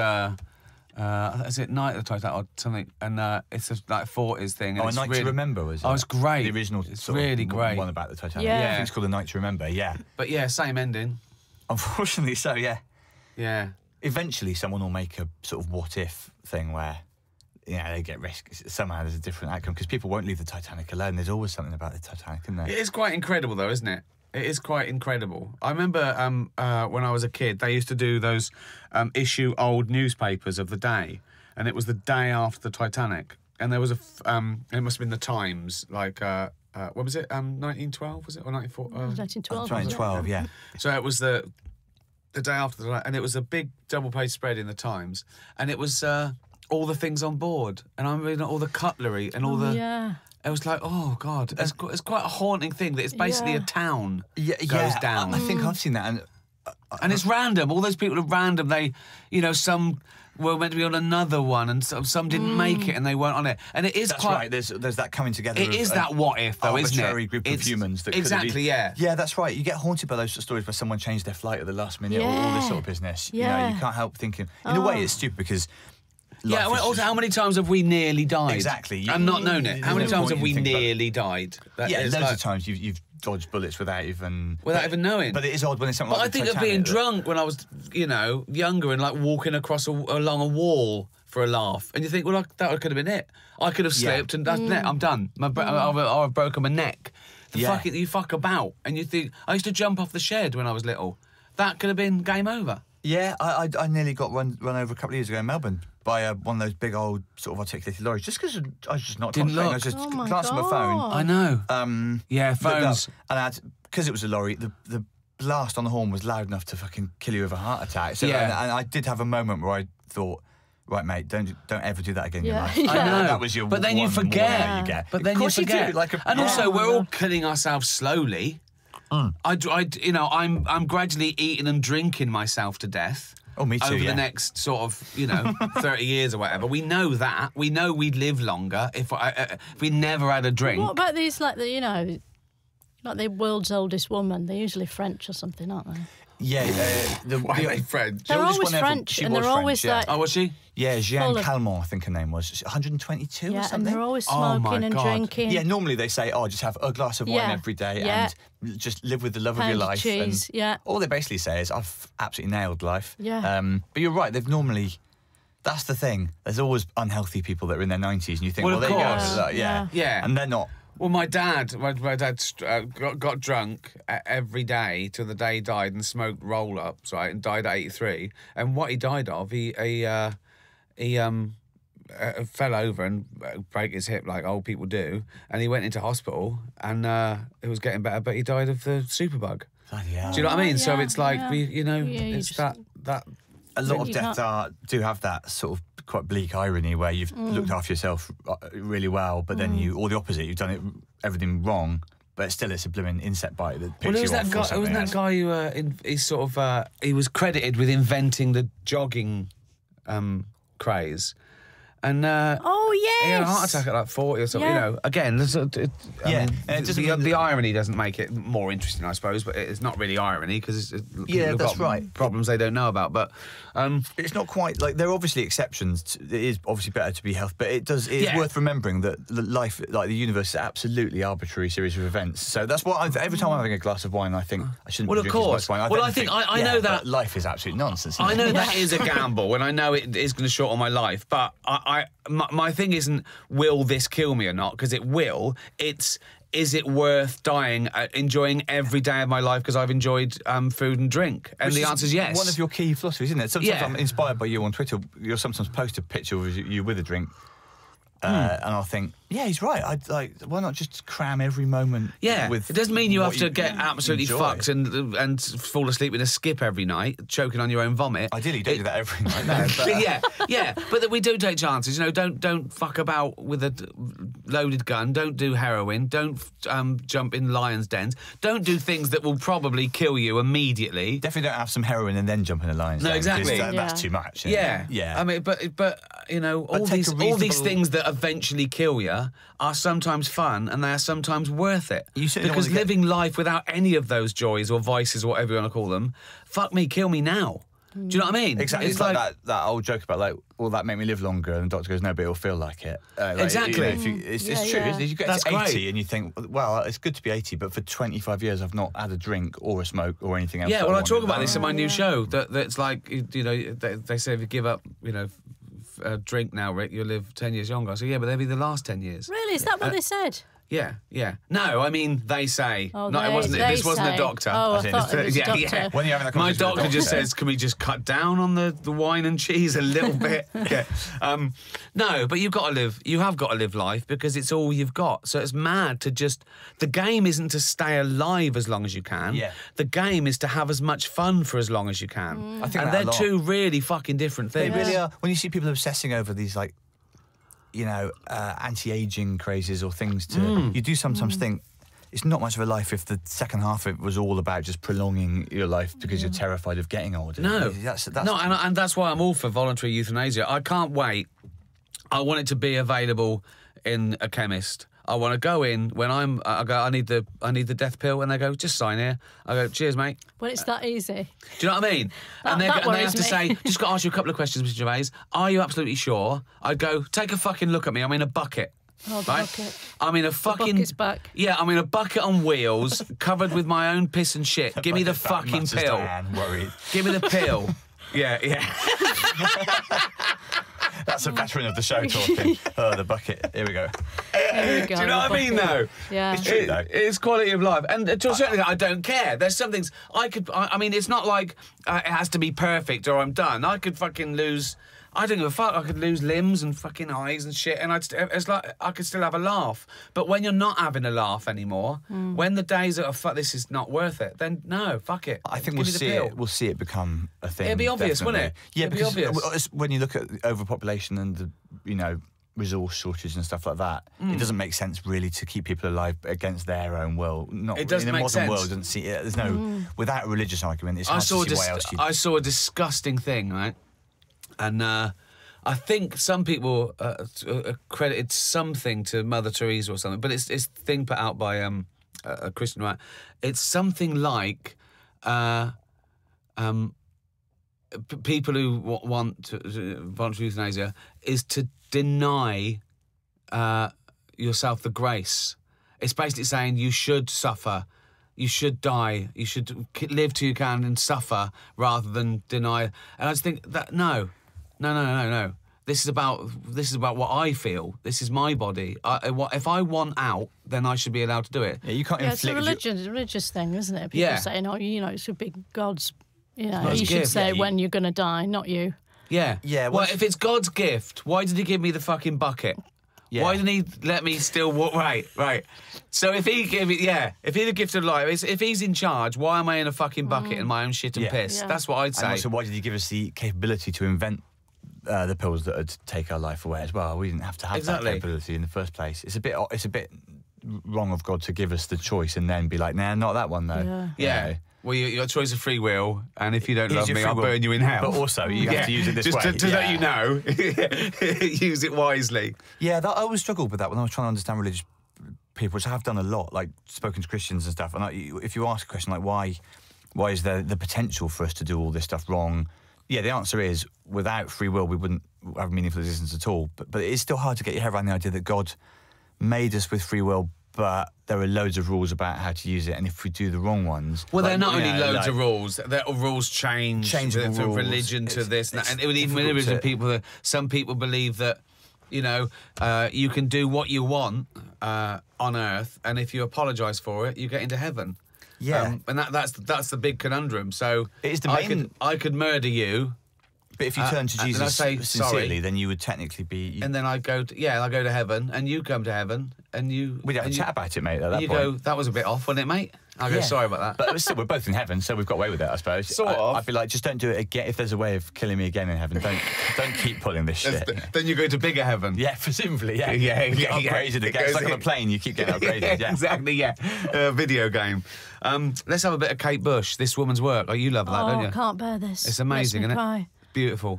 [SPEAKER 1] is it Night of the Titanic or something? And it's a like 40s thing. And
[SPEAKER 3] A
[SPEAKER 1] it's
[SPEAKER 3] Night
[SPEAKER 1] really,
[SPEAKER 3] to Remember was it?
[SPEAKER 1] Oh, it's great.
[SPEAKER 3] The original
[SPEAKER 1] It's
[SPEAKER 3] sort of
[SPEAKER 1] really great.
[SPEAKER 3] one about the Titanic.
[SPEAKER 2] Yeah.
[SPEAKER 3] I think it's called A Night to Remember, yeah.
[SPEAKER 1] But yeah, same ending.
[SPEAKER 3] Unfortunately so, yeah.
[SPEAKER 1] Yeah.
[SPEAKER 3] Eventually someone will make a sort of what-if thing where, they get rescued. Somehow there's a different outcome because people won't leave the Titanic alone. There's always something about the Titanic, isn't there?
[SPEAKER 1] It is quite incredible, though, isn't it? It is quite incredible. I remember when I was a kid, they used to do those issue old newspapers of the day, and it was the day after the Titanic, and there was it must have been the Times, like what was it? 1912 was it or 1940?
[SPEAKER 2] 1912.
[SPEAKER 3] 2012, yeah.
[SPEAKER 1] So it was the day after the, and it was a big double-page spread in the Times, and it was all the things on board, and I'm reading all the cutlery and all the.
[SPEAKER 2] Yeah.
[SPEAKER 1] It was like, oh God, it's quite a haunting thing that it's basically
[SPEAKER 2] Yeah.
[SPEAKER 1] a town
[SPEAKER 3] Yeah,
[SPEAKER 1] goes down.
[SPEAKER 3] I think I've seen that. And
[SPEAKER 1] And it's random. All those people are random. They, some were meant to be on another one, and some didn't make it, and they weren't on it. And it is
[SPEAKER 3] that's
[SPEAKER 1] quite.
[SPEAKER 3] right. There's that coming together.
[SPEAKER 1] It
[SPEAKER 3] of
[SPEAKER 1] is
[SPEAKER 3] a
[SPEAKER 1] that what if, though, isn't it?
[SPEAKER 3] arbitrary group of humans that could have
[SPEAKER 1] exactly,
[SPEAKER 3] been-
[SPEAKER 1] yeah.
[SPEAKER 3] Yeah, that's right. You get haunted by those sort of stories where someone changed their flight at the last minute, or all this
[SPEAKER 2] Yeah.
[SPEAKER 3] sort of business.
[SPEAKER 2] Yeah.
[SPEAKER 3] You can't help thinking. In a way, it's stupid because.
[SPEAKER 1] Yeah.
[SPEAKER 3] life
[SPEAKER 1] Well,
[SPEAKER 3] is
[SPEAKER 1] also,
[SPEAKER 3] just-
[SPEAKER 1] how many times have we nearly died?
[SPEAKER 3] Exactly.
[SPEAKER 1] And not known it.
[SPEAKER 3] There's
[SPEAKER 1] How many
[SPEAKER 3] no
[SPEAKER 1] times
[SPEAKER 3] point
[SPEAKER 1] have
[SPEAKER 3] in
[SPEAKER 1] we
[SPEAKER 3] thinking about it.
[SPEAKER 1] nearly died? That
[SPEAKER 3] Yeah,
[SPEAKER 1] is
[SPEAKER 3] loads
[SPEAKER 1] like-
[SPEAKER 3] of times you've dodged bullets without even
[SPEAKER 1] knowing.
[SPEAKER 3] But it is odd when it's something
[SPEAKER 1] But
[SPEAKER 3] like
[SPEAKER 1] I think
[SPEAKER 3] the
[SPEAKER 1] of being
[SPEAKER 3] Titanic that-
[SPEAKER 1] drunk when I was, younger and like walking across along a wall for a laugh, and you think, well, that could have been it. I could have
[SPEAKER 3] Yeah.
[SPEAKER 1] slipped, and that's it. I'm done. I've broken my neck.
[SPEAKER 3] Yeah.
[SPEAKER 1] You fuck about, and you think. I used to jump off the shed when I was little. That could have been game over.
[SPEAKER 3] Yeah, I nearly got run over a couple of years ago in Melbourne by one of those big old sort of articulated lorries, just because I was just not
[SPEAKER 1] Didn't
[SPEAKER 3] concentrating. I
[SPEAKER 1] look.
[SPEAKER 3] was just
[SPEAKER 2] Oh my
[SPEAKER 3] glancing at my phone.
[SPEAKER 2] God.
[SPEAKER 1] I know. Yeah,
[SPEAKER 3] looked up,
[SPEAKER 1] phones.
[SPEAKER 3] and because it was a lorry, the blast on the horn was loud enough to fucking kill you with a heart attack. So,
[SPEAKER 1] Yeah.
[SPEAKER 3] and I did have a moment where I thought, right, mate, don't ever do that again in your
[SPEAKER 2] Yeah.
[SPEAKER 3] life.
[SPEAKER 2] Yeah.
[SPEAKER 1] I know.
[SPEAKER 3] That was your
[SPEAKER 1] but then you
[SPEAKER 3] one
[SPEAKER 1] forget.
[SPEAKER 3] warning you get.
[SPEAKER 1] But then
[SPEAKER 3] Of course
[SPEAKER 1] you forget.
[SPEAKER 3] do.
[SPEAKER 1] And also,
[SPEAKER 2] Oh,
[SPEAKER 1] we're
[SPEAKER 2] my
[SPEAKER 1] all
[SPEAKER 2] God.
[SPEAKER 1] killing ourselves slowly. I'm gradually eating and drinking myself to death.
[SPEAKER 3] Oh, me too,
[SPEAKER 1] Over
[SPEAKER 3] yeah.
[SPEAKER 1] the next sort of 30 years or whatever. We know that. We know we'd live longer if we never had a drink.
[SPEAKER 2] What about these, like the world's oldest woman? They're usually French or something, aren't they?
[SPEAKER 3] Yeah,
[SPEAKER 1] Why are they French?
[SPEAKER 2] They're
[SPEAKER 3] oldest
[SPEAKER 2] always
[SPEAKER 3] one ever-
[SPEAKER 2] French,
[SPEAKER 3] she
[SPEAKER 2] and
[SPEAKER 3] was
[SPEAKER 2] they're
[SPEAKER 3] French,
[SPEAKER 2] always
[SPEAKER 3] yeah.
[SPEAKER 2] like,
[SPEAKER 1] Oh, was she?
[SPEAKER 3] Yeah, Jeanne
[SPEAKER 2] Full of-
[SPEAKER 3] Calment, I think her name was. 122 or
[SPEAKER 2] yeah,
[SPEAKER 3] something?
[SPEAKER 2] and they're always
[SPEAKER 1] Oh, my
[SPEAKER 2] smoking and
[SPEAKER 1] God.
[SPEAKER 2] drinking.
[SPEAKER 3] Yeah, normally they say, just have a glass of wine
[SPEAKER 2] Yeah,
[SPEAKER 3] every day
[SPEAKER 2] yeah.
[SPEAKER 3] and just live with the love of
[SPEAKER 2] Pound
[SPEAKER 3] your
[SPEAKER 2] of
[SPEAKER 3] life.
[SPEAKER 2] cheese,
[SPEAKER 3] and
[SPEAKER 2] yeah.
[SPEAKER 3] All they basically say is, I've absolutely nailed life.
[SPEAKER 2] Yeah.
[SPEAKER 3] But you're right, they've normally... That's the thing. There's always unhealthy people that are in their 90s and you think,
[SPEAKER 1] Well,
[SPEAKER 3] well,
[SPEAKER 1] of
[SPEAKER 3] there you
[SPEAKER 1] course.
[SPEAKER 3] go. Yeah.
[SPEAKER 1] Yeah.
[SPEAKER 3] And they're not.
[SPEAKER 1] Well, my dad got drunk every day till the day he died and smoked roll-ups, right, and died at 83. And what he died of, he fell over and broke his hip like old people do, and he went into hospital and it was getting better, but he died of the superbug.
[SPEAKER 3] Bloody hell.
[SPEAKER 1] Do you know what I mean? So
[SPEAKER 2] Yeah,
[SPEAKER 1] it's like
[SPEAKER 2] yeah.
[SPEAKER 1] it's
[SPEAKER 2] just-
[SPEAKER 1] that.
[SPEAKER 3] A lot of
[SPEAKER 2] You
[SPEAKER 3] deaths do have that sort of quite bleak irony where you've looked after yourself really well, but then or the opposite, you've done everything wrong, but still it's a blooming insect bite that picks
[SPEAKER 1] Well,
[SPEAKER 3] you
[SPEAKER 1] who's
[SPEAKER 3] off.
[SPEAKER 1] that
[SPEAKER 3] or
[SPEAKER 1] guy?
[SPEAKER 3] something.
[SPEAKER 1] Wasn't that guy who he was credited with inventing the jogging craze, and
[SPEAKER 2] Oh, yes.
[SPEAKER 1] he had a heart attack at like 40 or something.
[SPEAKER 2] Yeah.
[SPEAKER 1] Again, there's
[SPEAKER 3] Yeah, and it doesn't mean
[SPEAKER 1] the
[SPEAKER 3] that-
[SPEAKER 1] irony doesn't make it more interesting, I suppose, but it's not really irony because people
[SPEAKER 3] Yeah,
[SPEAKER 1] have
[SPEAKER 3] that's
[SPEAKER 1] got
[SPEAKER 3] right.
[SPEAKER 1] problems they don't know about. But
[SPEAKER 3] It's not quite like there are obviously exceptions. It is obviously better to be healthy, but it is
[SPEAKER 1] Yeah.
[SPEAKER 3] worth remembering that life, like the universe, is an absolutely arbitrary series of events. So that's what every time I'm having a glass of wine, I think I shouldn't.
[SPEAKER 1] Well,
[SPEAKER 3] be
[SPEAKER 1] of
[SPEAKER 3] drinking
[SPEAKER 1] course.
[SPEAKER 3] as much wine.
[SPEAKER 1] Well,
[SPEAKER 3] then
[SPEAKER 1] I think I know
[SPEAKER 3] but
[SPEAKER 1] that-
[SPEAKER 3] life is absolute nonsense. Isn't
[SPEAKER 1] I
[SPEAKER 3] it?
[SPEAKER 1] know that is a gamble, and I know it is going to shorten my life. But my thing isn't will this kill me or not, because it will. It's is it worth dying, enjoying every day of my life because I've enjoyed food and drink? And the answer is yes.
[SPEAKER 3] One of your key philosophies, isn't it? Sometimes
[SPEAKER 1] Yeah.
[SPEAKER 3] I'm inspired by you on Twitter. You'll sometimes post a picture of you with a drink. And I'll think, yeah, he's right. I'd like, why not just cram every moment?
[SPEAKER 1] Yeah,
[SPEAKER 3] with
[SPEAKER 1] it doesn't mean you
[SPEAKER 3] what
[SPEAKER 1] have to get absolutely
[SPEAKER 3] enjoy.
[SPEAKER 1] fucked and fall asleep in a skip every night, choking on your own vomit.
[SPEAKER 3] Ideally, you don't do that every night. No, but,
[SPEAKER 1] yeah, but that we do take chances. You know, don't fuck about with a loaded gun. Don't do heroin. Don't jump in lions' dens. Don't do things that will probably kill you immediately.
[SPEAKER 3] definitely don't have some heroin and then jump in a lion's
[SPEAKER 1] No,
[SPEAKER 3] den, 'cause
[SPEAKER 1] exactly.
[SPEAKER 3] That's
[SPEAKER 2] Yeah.
[SPEAKER 3] too much.
[SPEAKER 1] Yeah,
[SPEAKER 3] yeah.
[SPEAKER 1] I mean, but you know, all
[SPEAKER 3] take a
[SPEAKER 1] these
[SPEAKER 3] reasonable-
[SPEAKER 1] things that eventually kill you are sometimes fun and they are sometimes worth it.
[SPEAKER 3] You certainly don't
[SPEAKER 1] because
[SPEAKER 3] wanna get-
[SPEAKER 1] living life without any of those joys or vices or whatever you want to call them, fuck me, kill me now. Do you know what I mean?
[SPEAKER 3] Exactly. It's like that old joke about, like, will that make me live longer? And the doctor goes, no, but it'll feel like it. Like,
[SPEAKER 1] Exactly.
[SPEAKER 3] It's
[SPEAKER 2] Yeah,
[SPEAKER 3] true.
[SPEAKER 2] yeah.
[SPEAKER 3] You get
[SPEAKER 1] That's
[SPEAKER 3] to 80
[SPEAKER 1] great.
[SPEAKER 3] and you think, well, it's good to be 80, but for 25 years I've not had a drink or a smoke or anything else.
[SPEAKER 1] Yeah,
[SPEAKER 3] that
[SPEAKER 1] well, I
[SPEAKER 3] wanted.
[SPEAKER 1] talk about this in my new
[SPEAKER 2] Yeah.
[SPEAKER 1] show. That's like, you know, they say if you give up, you know, a drink now, Rick, you'll live 10 years younger. I say, yeah, but they'll be the last 10 years.
[SPEAKER 2] Really? Is that what they said?
[SPEAKER 1] Yeah. No, I mean, they say.
[SPEAKER 2] Oh,
[SPEAKER 1] No, it wasn't.
[SPEAKER 2] they
[SPEAKER 1] This wasn't a
[SPEAKER 2] say.
[SPEAKER 1] doctor.
[SPEAKER 2] Oh, I
[SPEAKER 3] As in,
[SPEAKER 2] thought it was a
[SPEAKER 1] yeah,
[SPEAKER 2] doctor.
[SPEAKER 1] yeah.
[SPEAKER 3] When you're having that
[SPEAKER 1] My
[SPEAKER 3] conversation with
[SPEAKER 1] doctor
[SPEAKER 3] the
[SPEAKER 1] just
[SPEAKER 3] doctor-
[SPEAKER 1] says, can we just cut down on the wine and cheese a little bit? Yeah. No, but you've got to live. You have got to live life because it's all you've got. So it's mad to just. The game isn't to stay alive as long as you can.
[SPEAKER 3] Yeah.
[SPEAKER 1] The game is to have as much fun for as long as you can.
[SPEAKER 3] I think
[SPEAKER 1] and
[SPEAKER 3] that
[SPEAKER 1] they're
[SPEAKER 3] a lot.
[SPEAKER 1] two really fucking different
[SPEAKER 3] They
[SPEAKER 1] things.
[SPEAKER 3] really are. When you see people obsessing over these, like, you know, anti-aging crazes or things you do sometimes think it's not much of a life if the second half of it was all about just prolonging your life because you're terrified of getting older.
[SPEAKER 1] No,
[SPEAKER 3] that's
[SPEAKER 1] no, and that's why I'm all for voluntary euthanasia. I can't wait. I want it to be available in a chemist. I want to go in when I go. I need the death pill, and they go, just sign here. I go, cheers, mate.
[SPEAKER 2] Well, it's that easy.
[SPEAKER 1] Do you know what I mean?
[SPEAKER 2] That
[SPEAKER 1] and they have
[SPEAKER 2] worries
[SPEAKER 1] to
[SPEAKER 2] me.
[SPEAKER 1] say, just got to ask you a couple of questions, Mr. Gervais. Are you absolutely sure? I'd go, take a fucking look at me. I'm in a bucket.
[SPEAKER 2] Oh, the bucket.
[SPEAKER 1] I'm in a fucking
[SPEAKER 2] bucket's back.
[SPEAKER 1] Yeah, I'm in a bucket on wheels, covered with my own piss and shit. Give me the fucking
[SPEAKER 3] Much as
[SPEAKER 1] pill.
[SPEAKER 3] Diane worried.
[SPEAKER 1] Give me the pill. Yeah.
[SPEAKER 3] That's a veteran of the show talking. Oh, the bucket. Here we go.
[SPEAKER 2] There we go.
[SPEAKER 1] Do you know what I mean, though?
[SPEAKER 2] Yeah.
[SPEAKER 3] It's true, though.
[SPEAKER 1] It's quality of life. And to a certain extent, I don't care. There's some things I mean, it's not like it has to be perfect or I'm done. I could fucking lose. I don't give a fuck. I could lose limbs and fucking eyes and shit, and it's like I could still have a laugh. But when you're not having a laugh anymore, when the days are fuck, this is not worth it, then no, fuck it.
[SPEAKER 3] I think
[SPEAKER 1] Give
[SPEAKER 3] we'll
[SPEAKER 1] me the
[SPEAKER 3] see
[SPEAKER 1] pill.
[SPEAKER 3] it. We'll see it become a thing.
[SPEAKER 1] It'd be obvious, wouldn't it?
[SPEAKER 3] Definitely. Yeah,
[SPEAKER 1] It'd be
[SPEAKER 3] because
[SPEAKER 1] obvious.
[SPEAKER 3] when you look at overpopulation and the resource shortage and stuff like that, it doesn't make sense really to keep people alive against their own will. Not
[SPEAKER 1] It doesn't
[SPEAKER 3] in a
[SPEAKER 1] make
[SPEAKER 3] modern
[SPEAKER 1] sense.
[SPEAKER 3] world. Doesn't see it. There's no without a religious argument. It's hard to see why else you.
[SPEAKER 1] I saw a disgusting thing, right? And I think some people credited something to Mother Teresa or something, but it's a thing put out by a Christian, right? It's something like people who want voluntary euthanasia is to deny yourself the grace. It's basically saying you should suffer. You should die. You should live till you can and suffer rather than deny. And I just think that no. This is about what I feel. This is my body. If I want out, then I should be allowed to do it.
[SPEAKER 3] Yeah, you can't
[SPEAKER 2] Yeah, it's a
[SPEAKER 3] inflict.
[SPEAKER 2] religious thing, isn't it? People
[SPEAKER 1] Yeah.
[SPEAKER 2] saying, oh, you know, it should be God's, you know,
[SPEAKER 1] God's
[SPEAKER 2] you should
[SPEAKER 1] gift.
[SPEAKER 2] say
[SPEAKER 3] Yeah,
[SPEAKER 2] when you're going to die, not you.
[SPEAKER 1] Yeah.
[SPEAKER 3] Yeah,
[SPEAKER 1] Well,
[SPEAKER 3] well,
[SPEAKER 1] if it's God's gift, why did He give me the fucking bucket?
[SPEAKER 3] Yeah.
[SPEAKER 1] Why didn't He let me still walk? Right. So if He gave it, if He's the gift of life, if He's in charge, why am I in a fucking bucket in my own shit and
[SPEAKER 3] Yeah.
[SPEAKER 1] piss?
[SPEAKER 2] Yeah.
[SPEAKER 1] That's what I'd
[SPEAKER 3] And
[SPEAKER 1] say.
[SPEAKER 3] also, why did He give us the capability to invent the pills that would take our life away as well? We didn't have to have
[SPEAKER 1] Exactly.
[SPEAKER 3] that capability in the first place. It's a bit wrong of God to give us the choice and then be like, nah, not that one though.
[SPEAKER 2] Yeah.
[SPEAKER 1] Yeah. Well, you got a choice of free will, and if you don't
[SPEAKER 3] Use
[SPEAKER 1] love
[SPEAKER 3] your
[SPEAKER 1] me,
[SPEAKER 3] free
[SPEAKER 1] I'll
[SPEAKER 3] will.
[SPEAKER 1] burn you in hell.
[SPEAKER 3] But also, you have to use it this
[SPEAKER 1] Just
[SPEAKER 3] way.
[SPEAKER 1] to let you know, use it wisely.
[SPEAKER 3] Yeah, I always struggled with that when I was trying to understand religious people, which I have done a lot, like spoken to Christians and stuff. And if you ask a question like, why is there the potential for us to do all this stuff wrong? Yeah, the answer is, without free will, we wouldn't have meaningful existence at all. But it is still hard to get your head around the idea that God made us with free will, but there are loads of rules about how to use it, and if we do the wrong ones...
[SPEAKER 1] Well,
[SPEAKER 3] like,
[SPEAKER 1] they're not
[SPEAKER 3] you
[SPEAKER 1] only
[SPEAKER 3] know,
[SPEAKER 1] loads
[SPEAKER 3] like-
[SPEAKER 1] of rules. Their rules change
[SPEAKER 3] Changeable
[SPEAKER 1] from
[SPEAKER 3] rules.
[SPEAKER 1] religion to
[SPEAKER 3] It's-
[SPEAKER 1] this, and,
[SPEAKER 3] it's
[SPEAKER 1] and even
[SPEAKER 3] difficult
[SPEAKER 1] religion
[SPEAKER 3] to-
[SPEAKER 1] people. Some people believe that You know, you can do what you want on earth, and if you apologise for it, you get into heaven.
[SPEAKER 3] Yeah.
[SPEAKER 1] And that's the big conundrum. So
[SPEAKER 3] It is the main-
[SPEAKER 1] I could murder you,
[SPEAKER 3] But if you turn to
[SPEAKER 1] and
[SPEAKER 3] Jesus
[SPEAKER 1] I say
[SPEAKER 3] sincerely,
[SPEAKER 1] sorry,
[SPEAKER 3] then you would technically be.
[SPEAKER 1] and then I go to heaven, and you come to heaven, and you
[SPEAKER 3] We'd have a
[SPEAKER 1] and
[SPEAKER 3] chat about it, mate. At
[SPEAKER 1] and
[SPEAKER 3] that
[SPEAKER 1] you
[SPEAKER 3] point.
[SPEAKER 1] go, that was a bit off, wasn't it, mate? I go,
[SPEAKER 3] Yeah.
[SPEAKER 1] sorry about that.
[SPEAKER 3] But still, we're both in heaven, so we've got away with it, I suppose.
[SPEAKER 1] Sort of.
[SPEAKER 3] I'd be like, just don't do it again. If there's a way of killing me again in heaven, don't keep pulling this shit.
[SPEAKER 1] Then you go to bigger heaven.
[SPEAKER 3] Yeah, presumably, yeah.
[SPEAKER 1] Yeah,
[SPEAKER 3] You get
[SPEAKER 1] yeah.
[SPEAKER 3] upgraded
[SPEAKER 1] It
[SPEAKER 3] again. It's
[SPEAKER 1] goes
[SPEAKER 3] like on a
[SPEAKER 1] in.
[SPEAKER 3] plane, you keep getting upgraded, yeah.
[SPEAKER 1] Exactly, yeah. Video game. Let's have a bit of Kate Bush, This Woman's Work. Oh, you love that, don't
[SPEAKER 2] Oh,
[SPEAKER 1] you?
[SPEAKER 2] I can't bear this.
[SPEAKER 1] It's amazing,
[SPEAKER 2] Makes me
[SPEAKER 1] isn't it?
[SPEAKER 2] cry.
[SPEAKER 1] Beautiful.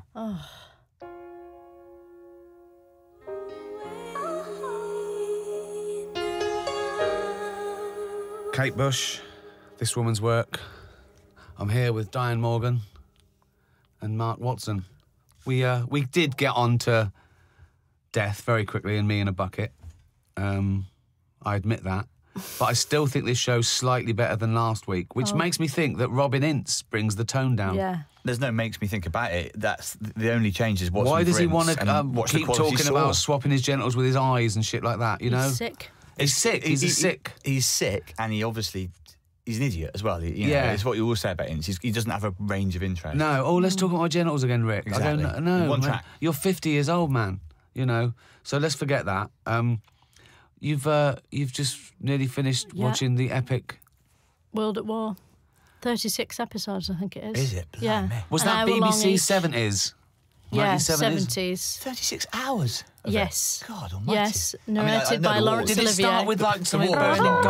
[SPEAKER 1] Kate Bush, This Woman's Work. I'm here with Diane Morgan and Mark Watson. We did get on to death very quickly and me in a bucket. I admit that. But I still think this show's slightly better than last week, which makes me think that Robin Ince brings the tone down.
[SPEAKER 2] Yeah.
[SPEAKER 3] There's no makes me think about it. That's the only change is what's
[SPEAKER 1] Why
[SPEAKER 3] with
[SPEAKER 1] does he
[SPEAKER 3] Rinse
[SPEAKER 1] want
[SPEAKER 3] and
[SPEAKER 1] to
[SPEAKER 3] watch the
[SPEAKER 1] keep
[SPEAKER 3] quality
[SPEAKER 1] talking
[SPEAKER 3] saw.
[SPEAKER 1] about swapping his genitals with his eyes and shit like that, you know?
[SPEAKER 2] He's sick.
[SPEAKER 1] He's sick. He's sick.
[SPEAKER 3] He's sick, and he's an idiot as well. You know,
[SPEAKER 1] Yeah.
[SPEAKER 3] it's what you always say about him. He doesn't have a range of interest.
[SPEAKER 1] No, let's talk about my genitals again, Rick.
[SPEAKER 3] Exactly.
[SPEAKER 1] I go, no,
[SPEAKER 3] One
[SPEAKER 1] man,
[SPEAKER 3] track.
[SPEAKER 1] you're 50 years old, man, you know? So let's forget that. You've just nearly finished
[SPEAKER 2] Yeah.
[SPEAKER 1] watching the epic...
[SPEAKER 2] World at War. 36 episodes, I think it is.
[SPEAKER 3] Is it?
[SPEAKER 2] Yeah.
[SPEAKER 3] Blimey.
[SPEAKER 1] Was
[SPEAKER 2] An
[SPEAKER 1] that
[SPEAKER 2] hour long
[SPEAKER 1] BBC
[SPEAKER 2] each.
[SPEAKER 1] 70s?
[SPEAKER 2] Yeah,
[SPEAKER 1] 1970s?
[SPEAKER 2] 70s.
[SPEAKER 3] 36 hours. of it.
[SPEAKER 2] Yes.
[SPEAKER 3] God almighty.
[SPEAKER 2] Yes,
[SPEAKER 3] I mean, I
[SPEAKER 2] narrated
[SPEAKER 3] know
[SPEAKER 2] by
[SPEAKER 3] the
[SPEAKER 2] Laurence
[SPEAKER 3] wars.
[SPEAKER 1] Did it
[SPEAKER 2] Olivier.
[SPEAKER 1] start with like something
[SPEAKER 3] war was
[SPEAKER 1] burning
[SPEAKER 3] long.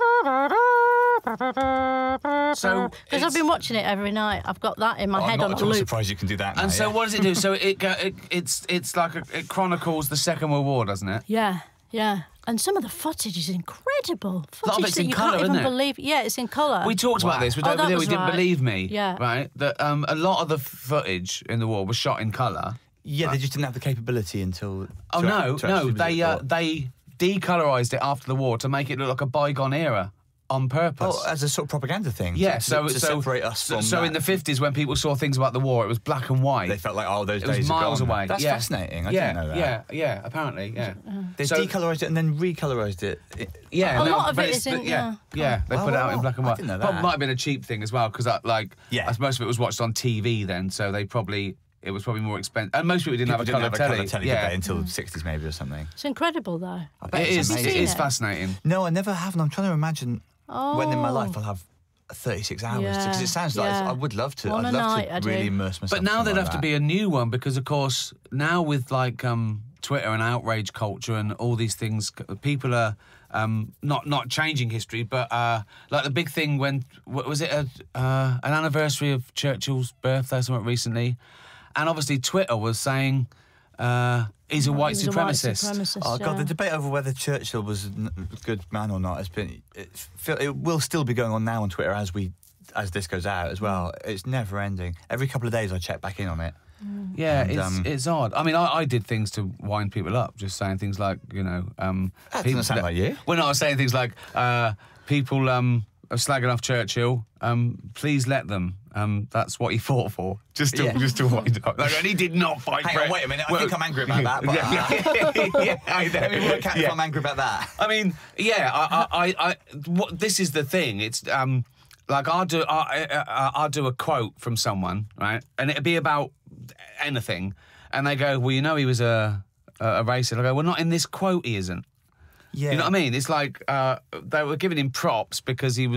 [SPEAKER 1] So
[SPEAKER 2] Because I've been watching it every night. I've got that in my head
[SPEAKER 3] I'm
[SPEAKER 2] on a
[SPEAKER 3] not
[SPEAKER 2] loop.
[SPEAKER 3] surprised you can do that now.
[SPEAKER 1] And so
[SPEAKER 3] yeah.
[SPEAKER 1] what does it do? So it's like it chronicles the Second World War, doesn't it?
[SPEAKER 2] Yeah, yeah. And some of the footage is incredible.
[SPEAKER 1] lot of
[SPEAKER 2] Footage
[SPEAKER 1] it's
[SPEAKER 2] that
[SPEAKER 1] in
[SPEAKER 2] you
[SPEAKER 1] colour,
[SPEAKER 2] can't
[SPEAKER 1] isn't
[SPEAKER 2] even
[SPEAKER 1] it?
[SPEAKER 2] believe. Yeah, it's in colour.
[SPEAKER 1] We talked about this. We
[SPEAKER 2] Oh, that
[SPEAKER 1] we
[SPEAKER 2] was
[SPEAKER 1] didn't
[SPEAKER 2] right.
[SPEAKER 1] believe me.
[SPEAKER 2] Yeah.
[SPEAKER 1] Right. That a lot of the footage in the war was shot in colour.
[SPEAKER 3] Yeah, they just didn't have the capability until.
[SPEAKER 1] Oh
[SPEAKER 3] to-
[SPEAKER 1] no,
[SPEAKER 3] to
[SPEAKER 1] no.
[SPEAKER 3] actually
[SPEAKER 1] They
[SPEAKER 3] visit it.
[SPEAKER 1] they decolorized it after the war to make it look like a bygone era on purpose.
[SPEAKER 3] Oh, as a sort of propaganda thing.
[SPEAKER 1] yeah,
[SPEAKER 3] to
[SPEAKER 1] so
[SPEAKER 3] separate us from.
[SPEAKER 1] So in the
[SPEAKER 3] that.
[SPEAKER 1] 50s, when people saw things about the war, it was black and white.
[SPEAKER 3] They felt like, oh, those
[SPEAKER 1] it was
[SPEAKER 3] days
[SPEAKER 1] miles
[SPEAKER 3] are gone.
[SPEAKER 1] away.
[SPEAKER 3] That's
[SPEAKER 1] Yeah.
[SPEAKER 3] fascinating. I
[SPEAKER 1] yeah,
[SPEAKER 3] didn't know that.
[SPEAKER 1] Yeah, apparently, yeah.
[SPEAKER 3] They
[SPEAKER 1] So-
[SPEAKER 3] decolorised it and then recolorised it.
[SPEAKER 1] Yeah,
[SPEAKER 2] A
[SPEAKER 1] no,
[SPEAKER 2] lot of
[SPEAKER 1] but
[SPEAKER 2] it
[SPEAKER 1] it's-
[SPEAKER 2] is in-
[SPEAKER 1] yeah,
[SPEAKER 2] yeah.
[SPEAKER 1] They
[SPEAKER 3] Oh,
[SPEAKER 1] put it out in
[SPEAKER 3] wow.
[SPEAKER 1] black and
[SPEAKER 3] I
[SPEAKER 1] white.
[SPEAKER 3] didn't know
[SPEAKER 1] Probably
[SPEAKER 3] that.
[SPEAKER 1] might have been a cheap thing as well because
[SPEAKER 3] Yeah.
[SPEAKER 1] as most of it was watched on TV then, so it was probably more expensive. And most people didn't have a
[SPEAKER 3] People
[SPEAKER 1] colour
[SPEAKER 3] didn't have a
[SPEAKER 1] telly.
[SPEAKER 3] colour telly,
[SPEAKER 1] yeah,
[SPEAKER 3] did they, until the 60s maybe or something.
[SPEAKER 2] It's incredible, though.
[SPEAKER 3] I bet
[SPEAKER 1] it
[SPEAKER 3] it's
[SPEAKER 1] is.
[SPEAKER 3] amazing.
[SPEAKER 1] It
[SPEAKER 2] seen
[SPEAKER 1] is
[SPEAKER 2] it?
[SPEAKER 1] fascinating.
[SPEAKER 3] No, I never have, and I'm trying to imagine when in my
[SPEAKER 2] Oh.
[SPEAKER 3] life I'll have 36 hours
[SPEAKER 2] Yeah,
[SPEAKER 3] because it sounds like
[SPEAKER 2] yeah.
[SPEAKER 3] I would love to.
[SPEAKER 2] One
[SPEAKER 3] I'd
[SPEAKER 2] a
[SPEAKER 3] love
[SPEAKER 2] night, I
[SPEAKER 3] to
[SPEAKER 2] do.
[SPEAKER 3] really immerse myself.
[SPEAKER 1] But now
[SPEAKER 3] in
[SPEAKER 1] there'd
[SPEAKER 3] something
[SPEAKER 1] have to
[SPEAKER 3] like
[SPEAKER 1] be a new one because, of course, now with like Twitter and outrage culture and all these things, people are not changing history, but like the big thing when was it an anniversary of Churchill's birthday or something recently, and obviously Twitter was saying he's a white
[SPEAKER 2] He was a white
[SPEAKER 1] supremacist.
[SPEAKER 2] supremacist,
[SPEAKER 3] Oh God!
[SPEAKER 2] yeah.
[SPEAKER 3] The debate over whether Churchill was a good man or not has been. It will still be going on now on Twitter as this goes out as well. It's never ending. Every couple of days I check back in on it.
[SPEAKER 1] Yeah,
[SPEAKER 3] And,
[SPEAKER 1] it's odd. I mean, I did things to wind people up, just saying things like, you know,
[SPEAKER 3] That doesn't sound like you.
[SPEAKER 1] Well, no, I was saying things like people are slagging off Churchill. Please let them. That's what he fought for. Just to wind up. Like, and he did not fight.
[SPEAKER 3] Hang
[SPEAKER 1] for
[SPEAKER 3] on,
[SPEAKER 1] it.
[SPEAKER 3] wait a minute. I think I'm angry about that. But,
[SPEAKER 1] Let
[SPEAKER 3] let me work out if I'm angry about that.
[SPEAKER 1] I mean, yeah. This is the thing. It's like I'll do a quote from someone, right, and it'd be about anything, and they go, "Well, you know, he was a racist." I go, "Well, not in this quote, he isn't."
[SPEAKER 3] Yeah.
[SPEAKER 1] You know what I mean? It's like they were giving him props because he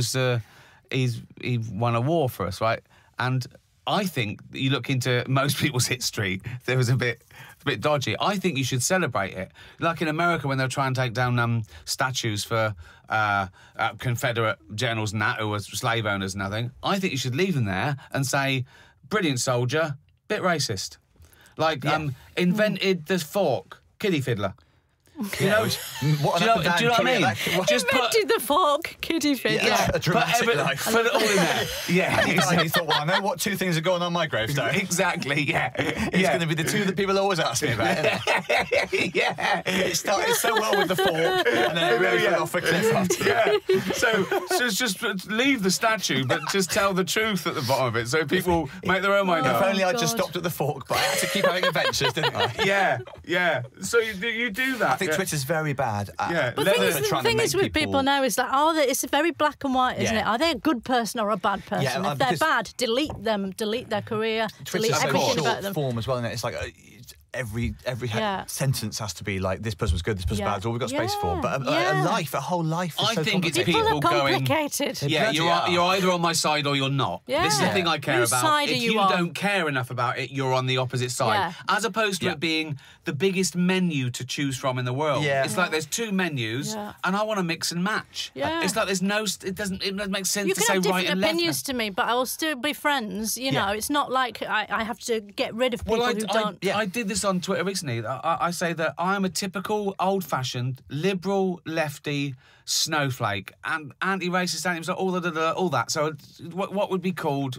[SPEAKER 1] won a war for us, right? And I think that you look into most people's history, there was a bit dodgy. I think you should celebrate it. Like in America when they'll try and take down statues for Confederate generals and that who were slave owners and nothing. I think you should leave them there and say, brilliant soldier, bit racist. Like invented the fork, kiddie fiddler. You know,
[SPEAKER 3] What
[SPEAKER 1] do
[SPEAKER 3] an
[SPEAKER 1] you know,
[SPEAKER 3] up and
[SPEAKER 1] do you know
[SPEAKER 3] down
[SPEAKER 1] what I mean?
[SPEAKER 3] career that-
[SPEAKER 1] Just put,
[SPEAKER 2] Invented the fork kiddie figure.
[SPEAKER 3] Yeah, a dramatic life.
[SPEAKER 1] put it all in there. Yeah,
[SPEAKER 3] And he thought, well, I know what two things are going on my gravestone.
[SPEAKER 1] exactly. Yeah,
[SPEAKER 3] It's going to be the two that people always ask me about. Isn't it?
[SPEAKER 1] yeah.
[SPEAKER 3] It started so well with the fork, and then it really went off a cliff after that.
[SPEAKER 1] Yeah. So just leave the statue, but just tell the truth at the bottom of it, so people make their own mind
[SPEAKER 3] If
[SPEAKER 1] up.
[SPEAKER 3] only I just
[SPEAKER 2] God.
[SPEAKER 3] stopped at the fork, but I had to keep having adventures, didn't I?
[SPEAKER 1] Yeah. So you do that.
[SPEAKER 3] I think Twitter's very bad at
[SPEAKER 1] Yeah.
[SPEAKER 2] But
[SPEAKER 1] Let
[SPEAKER 2] thing
[SPEAKER 1] the-
[SPEAKER 2] is, the
[SPEAKER 3] trying to
[SPEAKER 2] thing is
[SPEAKER 3] make
[SPEAKER 2] with people now is that it's very black and white, isn't
[SPEAKER 3] Yeah.
[SPEAKER 2] it? Are they a good person or a bad person?
[SPEAKER 3] Yeah,
[SPEAKER 2] If they're
[SPEAKER 3] because-
[SPEAKER 2] bad, delete them, delete their career,
[SPEAKER 3] Twitter's
[SPEAKER 2] delete
[SPEAKER 3] so
[SPEAKER 2] everything
[SPEAKER 3] short
[SPEAKER 2] about them.
[SPEAKER 3] form as well, isn't it? It's like every
[SPEAKER 2] Yeah.
[SPEAKER 3] sentence has to be like, this person was good, this person's
[SPEAKER 2] Yeah.
[SPEAKER 3] bad. That's all we've got space for. But
[SPEAKER 2] Yeah.
[SPEAKER 3] a whole life is
[SPEAKER 1] I
[SPEAKER 3] so
[SPEAKER 1] think it's
[SPEAKER 3] complicated.
[SPEAKER 2] People are
[SPEAKER 1] people going-
[SPEAKER 2] complicated.
[SPEAKER 1] Yeah,
[SPEAKER 3] bloody
[SPEAKER 1] you're
[SPEAKER 3] are.
[SPEAKER 1] either on my side or you're not.
[SPEAKER 2] Yeah.
[SPEAKER 1] This is the thing I care
[SPEAKER 2] Whose
[SPEAKER 1] about.
[SPEAKER 2] side are
[SPEAKER 1] If
[SPEAKER 2] you
[SPEAKER 1] you
[SPEAKER 2] on?
[SPEAKER 1] don't care enough about it, you're on the opposite side.
[SPEAKER 2] Yeah.
[SPEAKER 1] As opposed to
[SPEAKER 3] Yeah.
[SPEAKER 1] it being the biggest menu to choose from in the world.
[SPEAKER 3] Yeah.
[SPEAKER 1] It's like there's two menus,
[SPEAKER 2] Yeah.
[SPEAKER 1] and I want to mix and match.
[SPEAKER 2] Yeah.
[SPEAKER 1] It's like there's no. It doesn't make sense
[SPEAKER 2] You
[SPEAKER 1] to
[SPEAKER 2] can
[SPEAKER 1] say
[SPEAKER 2] have
[SPEAKER 1] right
[SPEAKER 2] different
[SPEAKER 1] and left.
[SPEAKER 2] opinions to me, but I will still be friends. You know, it's not like I have to get rid of people
[SPEAKER 1] Well,
[SPEAKER 2] who don't.
[SPEAKER 1] I did this on Twitter recently. I say that I'm a typical old-fashioned liberal lefty snowflake and anti-racist, all that. So what would be called,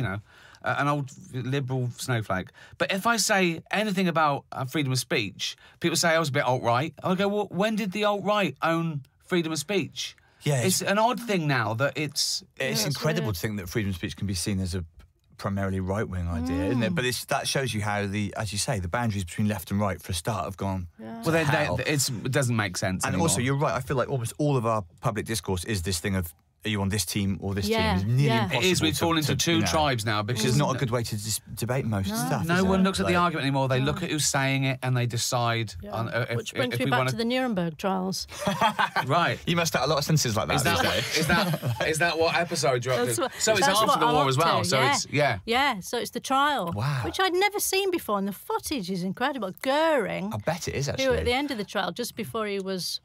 [SPEAKER 1] an old liberal snowflake. But if I say anything about freedom of speech, people say I was a bit alt-right. I go, well, when did the alt-right own freedom of speech?
[SPEAKER 3] Yeah,
[SPEAKER 1] It's an odd thing now that it's...
[SPEAKER 3] It's incredible
[SPEAKER 2] weird.
[SPEAKER 3] to think that freedom of speech can be seen as a primarily right-wing idea, isn't it? But that shows you how as you say, the boundaries between left and right for a start have gone.
[SPEAKER 1] Well,
[SPEAKER 3] to hell.
[SPEAKER 1] it doesn't make sense
[SPEAKER 3] And
[SPEAKER 1] anymore.
[SPEAKER 3] also, you're right. I feel like almost all of our public discourse is this thing of, are you on this team or this
[SPEAKER 2] Yeah,
[SPEAKER 3] team? It's nearly
[SPEAKER 2] yeah.
[SPEAKER 3] impossible.
[SPEAKER 1] It is. We've fallen into two
[SPEAKER 3] you know,
[SPEAKER 1] tribes now
[SPEAKER 3] which
[SPEAKER 1] because
[SPEAKER 3] is not a good way to debate most stuff.
[SPEAKER 1] No
[SPEAKER 3] is
[SPEAKER 1] one
[SPEAKER 3] it?
[SPEAKER 1] looks at the
[SPEAKER 3] Like-
[SPEAKER 1] argument anymore. They look at who's saying it and they decide on if,
[SPEAKER 2] Which brings
[SPEAKER 1] if
[SPEAKER 2] me
[SPEAKER 1] we
[SPEAKER 2] back
[SPEAKER 1] want
[SPEAKER 2] to the Nuremberg trials.
[SPEAKER 1] right.
[SPEAKER 3] You must have a lot of sentences like that.
[SPEAKER 1] Is that,
[SPEAKER 3] these days.
[SPEAKER 1] is that what episode you're up
[SPEAKER 2] That's
[SPEAKER 1] to?
[SPEAKER 2] what-
[SPEAKER 1] So it's
[SPEAKER 2] that's
[SPEAKER 1] after
[SPEAKER 2] what
[SPEAKER 1] the
[SPEAKER 2] I'm
[SPEAKER 1] war
[SPEAKER 2] up
[SPEAKER 1] as well.
[SPEAKER 2] to,
[SPEAKER 1] So
[SPEAKER 2] yeah.
[SPEAKER 1] it's yeah.
[SPEAKER 2] So it's the trial.
[SPEAKER 3] Wow.
[SPEAKER 2] Which I'd never seen before, and the footage is incredible. Goering,
[SPEAKER 3] I bet it is
[SPEAKER 2] who
[SPEAKER 3] actually.
[SPEAKER 2] at the end of the trial, just before he was,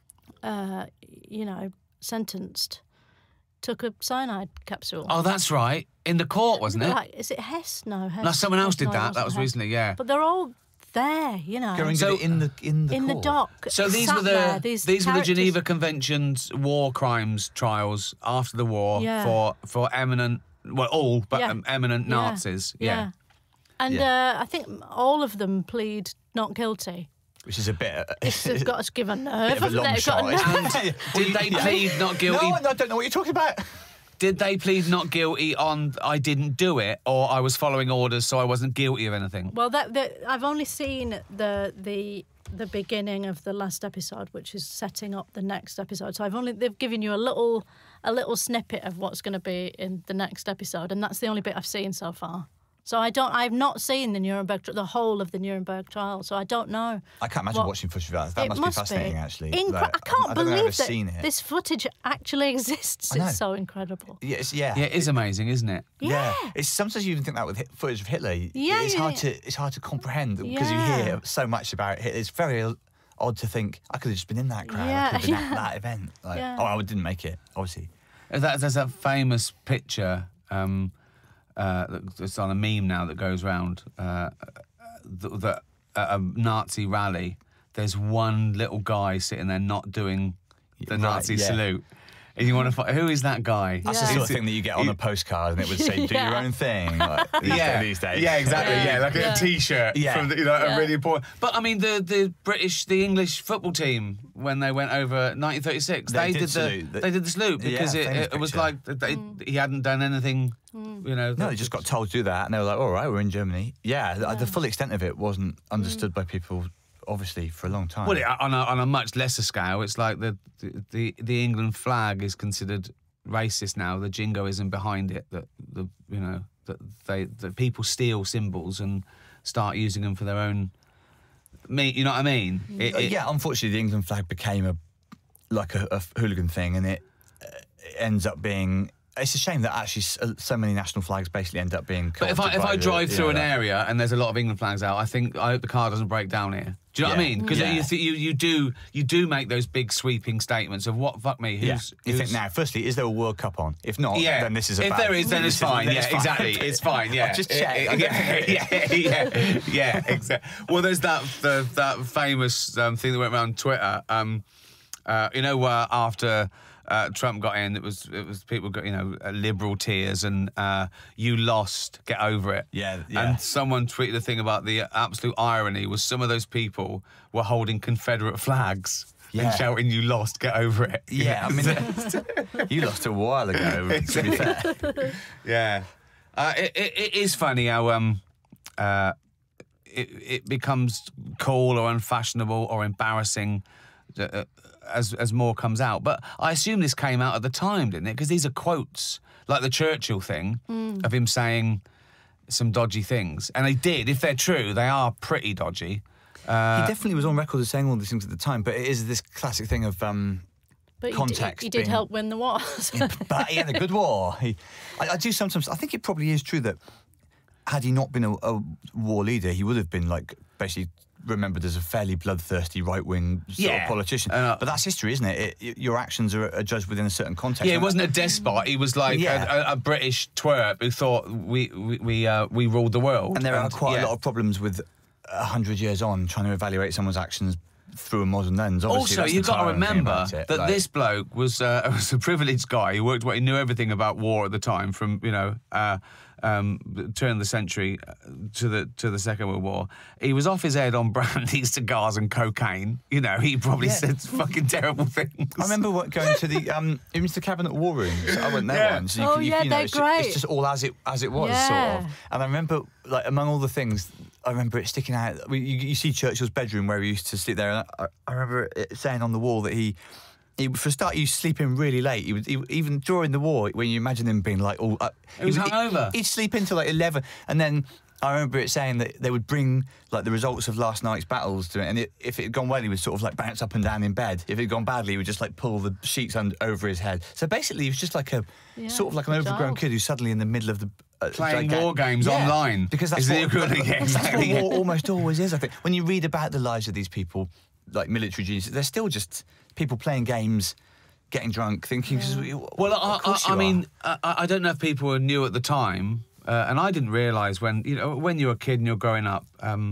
[SPEAKER 2] sentenced, took a cyanide capsule.
[SPEAKER 1] Oh, that's right. In the court, wasn't it?
[SPEAKER 2] Like, is it Hess? No, Hess.
[SPEAKER 1] No, someone else did
[SPEAKER 2] No, it
[SPEAKER 1] that.
[SPEAKER 2] wasn't
[SPEAKER 1] That was
[SPEAKER 2] Hess.
[SPEAKER 1] recently. Yeah.
[SPEAKER 2] But they're all there, you know.
[SPEAKER 3] Goering
[SPEAKER 1] So-
[SPEAKER 3] did it in the
[SPEAKER 2] in the
[SPEAKER 3] court.
[SPEAKER 2] dock.
[SPEAKER 1] So these
[SPEAKER 2] sat
[SPEAKER 1] were
[SPEAKER 2] there,
[SPEAKER 1] the
[SPEAKER 2] these
[SPEAKER 1] were the
[SPEAKER 2] characters-
[SPEAKER 1] Geneva Convention's war crimes trials after the war
[SPEAKER 2] Yeah.
[SPEAKER 1] for eminent, well, all but
[SPEAKER 2] Yeah.
[SPEAKER 1] eminent
[SPEAKER 2] Yeah.
[SPEAKER 1] Nazis. Yeah.
[SPEAKER 2] And
[SPEAKER 3] Yeah.
[SPEAKER 2] I think all of them plead not guilty.
[SPEAKER 3] Which is a bit.
[SPEAKER 2] They've got to give a nerve.
[SPEAKER 3] bit of a
[SPEAKER 2] haven't
[SPEAKER 3] long
[SPEAKER 2] they? They've got a
[SPEAKER 3] shot.
[SPEAKER 2] nerve.
[SPEAKER 3] isn't it?
[SPEAKER 1] Did they plead not guilty?
[SPEAKER 3] No, I don't know what you're talking about.
[SPEAKER 1] Did they plead not guilty on I didn't do it or I was following orders so I wasn't guilty of anything?
[SPEAKER 2] Well, I've only seen the beginning of the last episode, which is setting up the next episode. So they've given you a little snippet of what's going to be in the next episode, and that's the only bit I've seen so far. So I've not seen the whole of the Nuremberg trial, so I don't know.
[SPEAKER 3] I can't imagine watching footage of that. That
[SPEAKER 2] It
[SPEAKER 3] must be fascinating, actually.
[SPEAKER 2] I
[SPEAKER 3] Like,
[SPEAKER 2] can't
[SPEAKER 3] I don't think I've
[SPEAKER 2] believe
[SPEAKER 3] ever
[SPEAKER 2] that
[SPEAKER 3] seen it.
[SPEAKER 2] this footage actually exists.
[SPEAKER 3] I know.
[SPEAKER 2] It's so incredible.
[SPEAKER 3] Yeah,
[SPEAKER 1] Yeah, it is amazing, isn't it?
[SPEAKER 2] Yeah.
[SPEAKER 3] It's sometimes you even think that with footage of Hitler.
[SPEAKER 2] Yeah,
[SPEAKER 3] it's
[SPEAKER 2] yeah,
[SPEAKER 3] hard to comprehend because you
[SPEAKER 2] Yeah.
[SPEAKER 3] hear so much about Hitler. It's very odd to think I could have just been in that crowd.
[SPEAKER 2] Yeah,
[SPEAKER 3] I could have been
[SPEAKER 2] yeah.
[SPEAKER 3] at that event. Like,
[SPEAKER 2] Yeah.
[SPEAKER 3] oh, I didn't make it, obviously.
[SPEAKER 1] There's that famous picture that's on a meme now that goes around that at a Nazi rally, there's one little guy sitting there not doing the
[SPEAKER 3] Right,
[SPEAKER 1] Nazi
[SPEAKER 3] yeah.
[SPEAKER 1] salute. And you want to find, who is that guy?
[SPEAKER 3] That's the
[SPEAKER 2] Yeah.
[SPEAKER 3] sort of thing that you get on a postcard and it would say, do your
[SPEAKER 2] Yeah.
[SPEAKER 3] own thing. Like, these days.
[SPEAKER 1] Yeah, exactly.
[SPEAKER 2] Yeah.
[SPEAKER 1] Yeah, like
[SPEAKER 2] Yeah.
[SPEAKER 1] a T-shirt.
[SPEAKER 3] Yeah.
[SPEAKER 1] From
[SPEAKER 2] Yeah.
[SPEAKER 1] a really important. But I mean, the English football team when they went over 1936,
[SPEAKER 3] They
[SPEAKER 1] they
[SPEAKER 3] did
[SPEAKER 1] did
[SPEAKER 3] salute.
[SPEAKER 1] they did the salute because
[SPEAKER 3] Yeah, famous
[SPEAKER 1] it was
[SPEAKER 3] picture.
[SPEAKER 1] like he hadn't done anything. You know.
[SPEAKER 3] No, they just got told to do that and they were like, all right, we're in Germany. Yeah, the full extent of it wasn't understood by people, obviously, for a long time.
[SPEAKER 1] Well, on a much lesser scale, it's like the England flag is considered racist now. The jingoism behind it, that people steal symbols and start using them for their own. You know what I mean?
[SPEAKER 3] Yeah, unfortunately, the England flag became a hooligan thing, and it ends up being it's a shame that actually so many national flags basically end up being.
[SPEAKER 1] But if I drive through an area and there's a lot of England flags out, I think I hope the car doesn't break down here. Do you know what I mean? Because you do make those big sweeping statements of what fuck me.
[SPEAKER 3] You think now? Firstly, is there a World Cup on? If not, then this is.
[SPEAKER 1] If there is, then it's fine. Yeah, exactly. It's fine. Yeah,
[SPEAKER 3] just check.
[SPEAKER 1] Yeah, exactly. Well, there's that famous thing that went around Twitter. After Trump got in, it was people got liberal tears and you lost, get over it.
[SPEAKER 3] Yeah.
[SPEAKER 1] And someone tweeted a thing about the absolute irony was some of those people were holding Confederate flags. And shouting, "You lost, get over it."
[SPEAKER 3] Yeah, I mean, you lost a while ago. To be fair.
[SPEAKER 1] Yeah, it is funny how it becomes cool or unfashionable or embarrassing as more comes out. But I assume this came out at the time, didn't it? Because these are quotes, like the Churchill thing of him saying some dodgy things, and they did. If they're true, they are pretty dodgy.
[SPEAKER 3] He definitely was on record as saying all these things at the time, but it is this classic thing of
[SPEAKER 2] but
[SPEAKER 3] context.
[SPEAKER 2] He did help win the war.
[SPEAKER 3] But he had a good war. I do sometimes. I think it probably is true that had he not been a war leader, he would have been basically remembered as a fairly bloodthirsty right-wing sort of politician. But that's history, isn't it? Your actions are judged within a certain context.
[SPEAKER 1] Yeah, he wasn't a despot. He was like a British twerp who thought we ruled the world.
[SPEAKER 3] And there are quite a lot of problems with 100 years on trying to evaluate someone's actions through a modern lens. Obviously,
[SPEAKER 1] also, you've got to remember that this bloke was a privileged guy. He knew everything about war at the time, from turn of the century to the Second World War. He was off his head on brandy, cigars, and cocaine. He probably said fucking terrible things.
[SPEAKER 3] I remember going to the Cabinet War Rooms. I went there once.
[SPEAKER 2] They're great.
[SPEAKER 3] It's just all as it was, sort of. And I remember, among all the things, I remember it sticking out. You see Churchill's bedroom where he used to sleep there, and I remember it saying on the wall that he for a start, he used to sleep in really late. He even during the war, when you imagine him being all...
[SPEAKER 1] he was hungover.
[SPEAKER 3] He'd sleep until 11, and then I remember it saying that they would bring the results of last night's battles to it, and if it had gone well, he would sort of bounce up and down in bed. If it had gone badly, he would just pull the sheets over his head. So basically, he was just an overgrown kid who's suddenly in the middle of the...
[SPEAKER 1] playing war games online.
[SPEAKER 3] Because that's what war almost always is, I think. When you read about the lives of these people, like military geniuses, they're still just people playing games, getting drunk, thinking...
[SPEAKER 1] Well, I don't know if people knew at the time, and I didn't realise when you're a kid and you're growing up,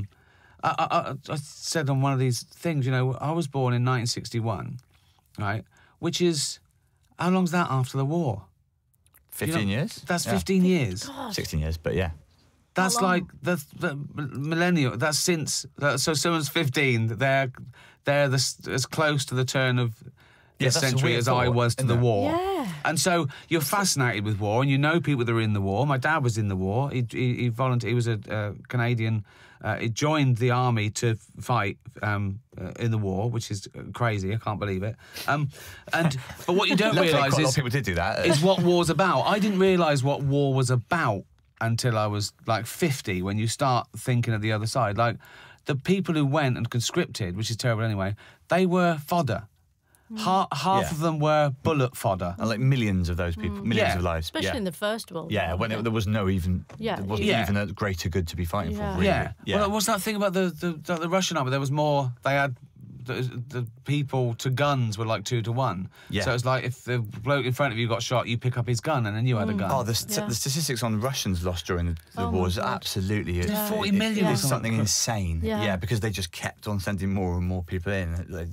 [SPEAKER 1] I said on one of these things, I was born in 1961, right, which is... How long's that after the war?
[SPEAKER 3] 15 years?
[SPEAKER 1] That's 15 years.
[SPEAKER 2] God.
[SPEAKER 3] 16 years, but yeah.
[SPEAKER 1] That's like the millennial. That's since... So someone's 15, they're as close to the turn of this century as I was to the war.
[SPEAKER 2] Yeah.
[SPEAKER 1] And so you're fascinated with war, and you know people that are in the war. My dad was in the war. He volunteered. He was a Canadian. He joined the army to fight in the war, which is crazy. I can't believe it. But what you don't realise
[SPEAKER 3] is... A lot of people did do that.
[SPEAKER 1] Is what war's about. I didn't realise what war was about until I was 50, when you start thinking of the other side. The people who went and conscripted, which is terrible anyway, they were fodder. Half of them were bullet fodder.
[SPEAKER 3] And millions of those people, millions of lives.
[SPEAKER 2] Especially in the First World War.
[SPEAKER 3] Yeah, when there was there wasn't even a greater good to be fighting for, really.
[SPEAKER 1] Yeah. Well, what's that thing about the Russian army? There was more, they had... The people to guns were 2 to 1.
[SPEAKER 3] Yeah.
[SPEAKER 1] So it's if the bloke in front of you got shot, you pick up his gun and then you had a gun.
[SPEAKER 3] Oh, the statistics on Russians lost during the war is absolutely...
[SPEAKER 1] 40 million
[SPEAKER 3] is something insane.
[SPEAKER 2] Yeah.
[SPEAKER 3] Because they just kept on sending more and more people in.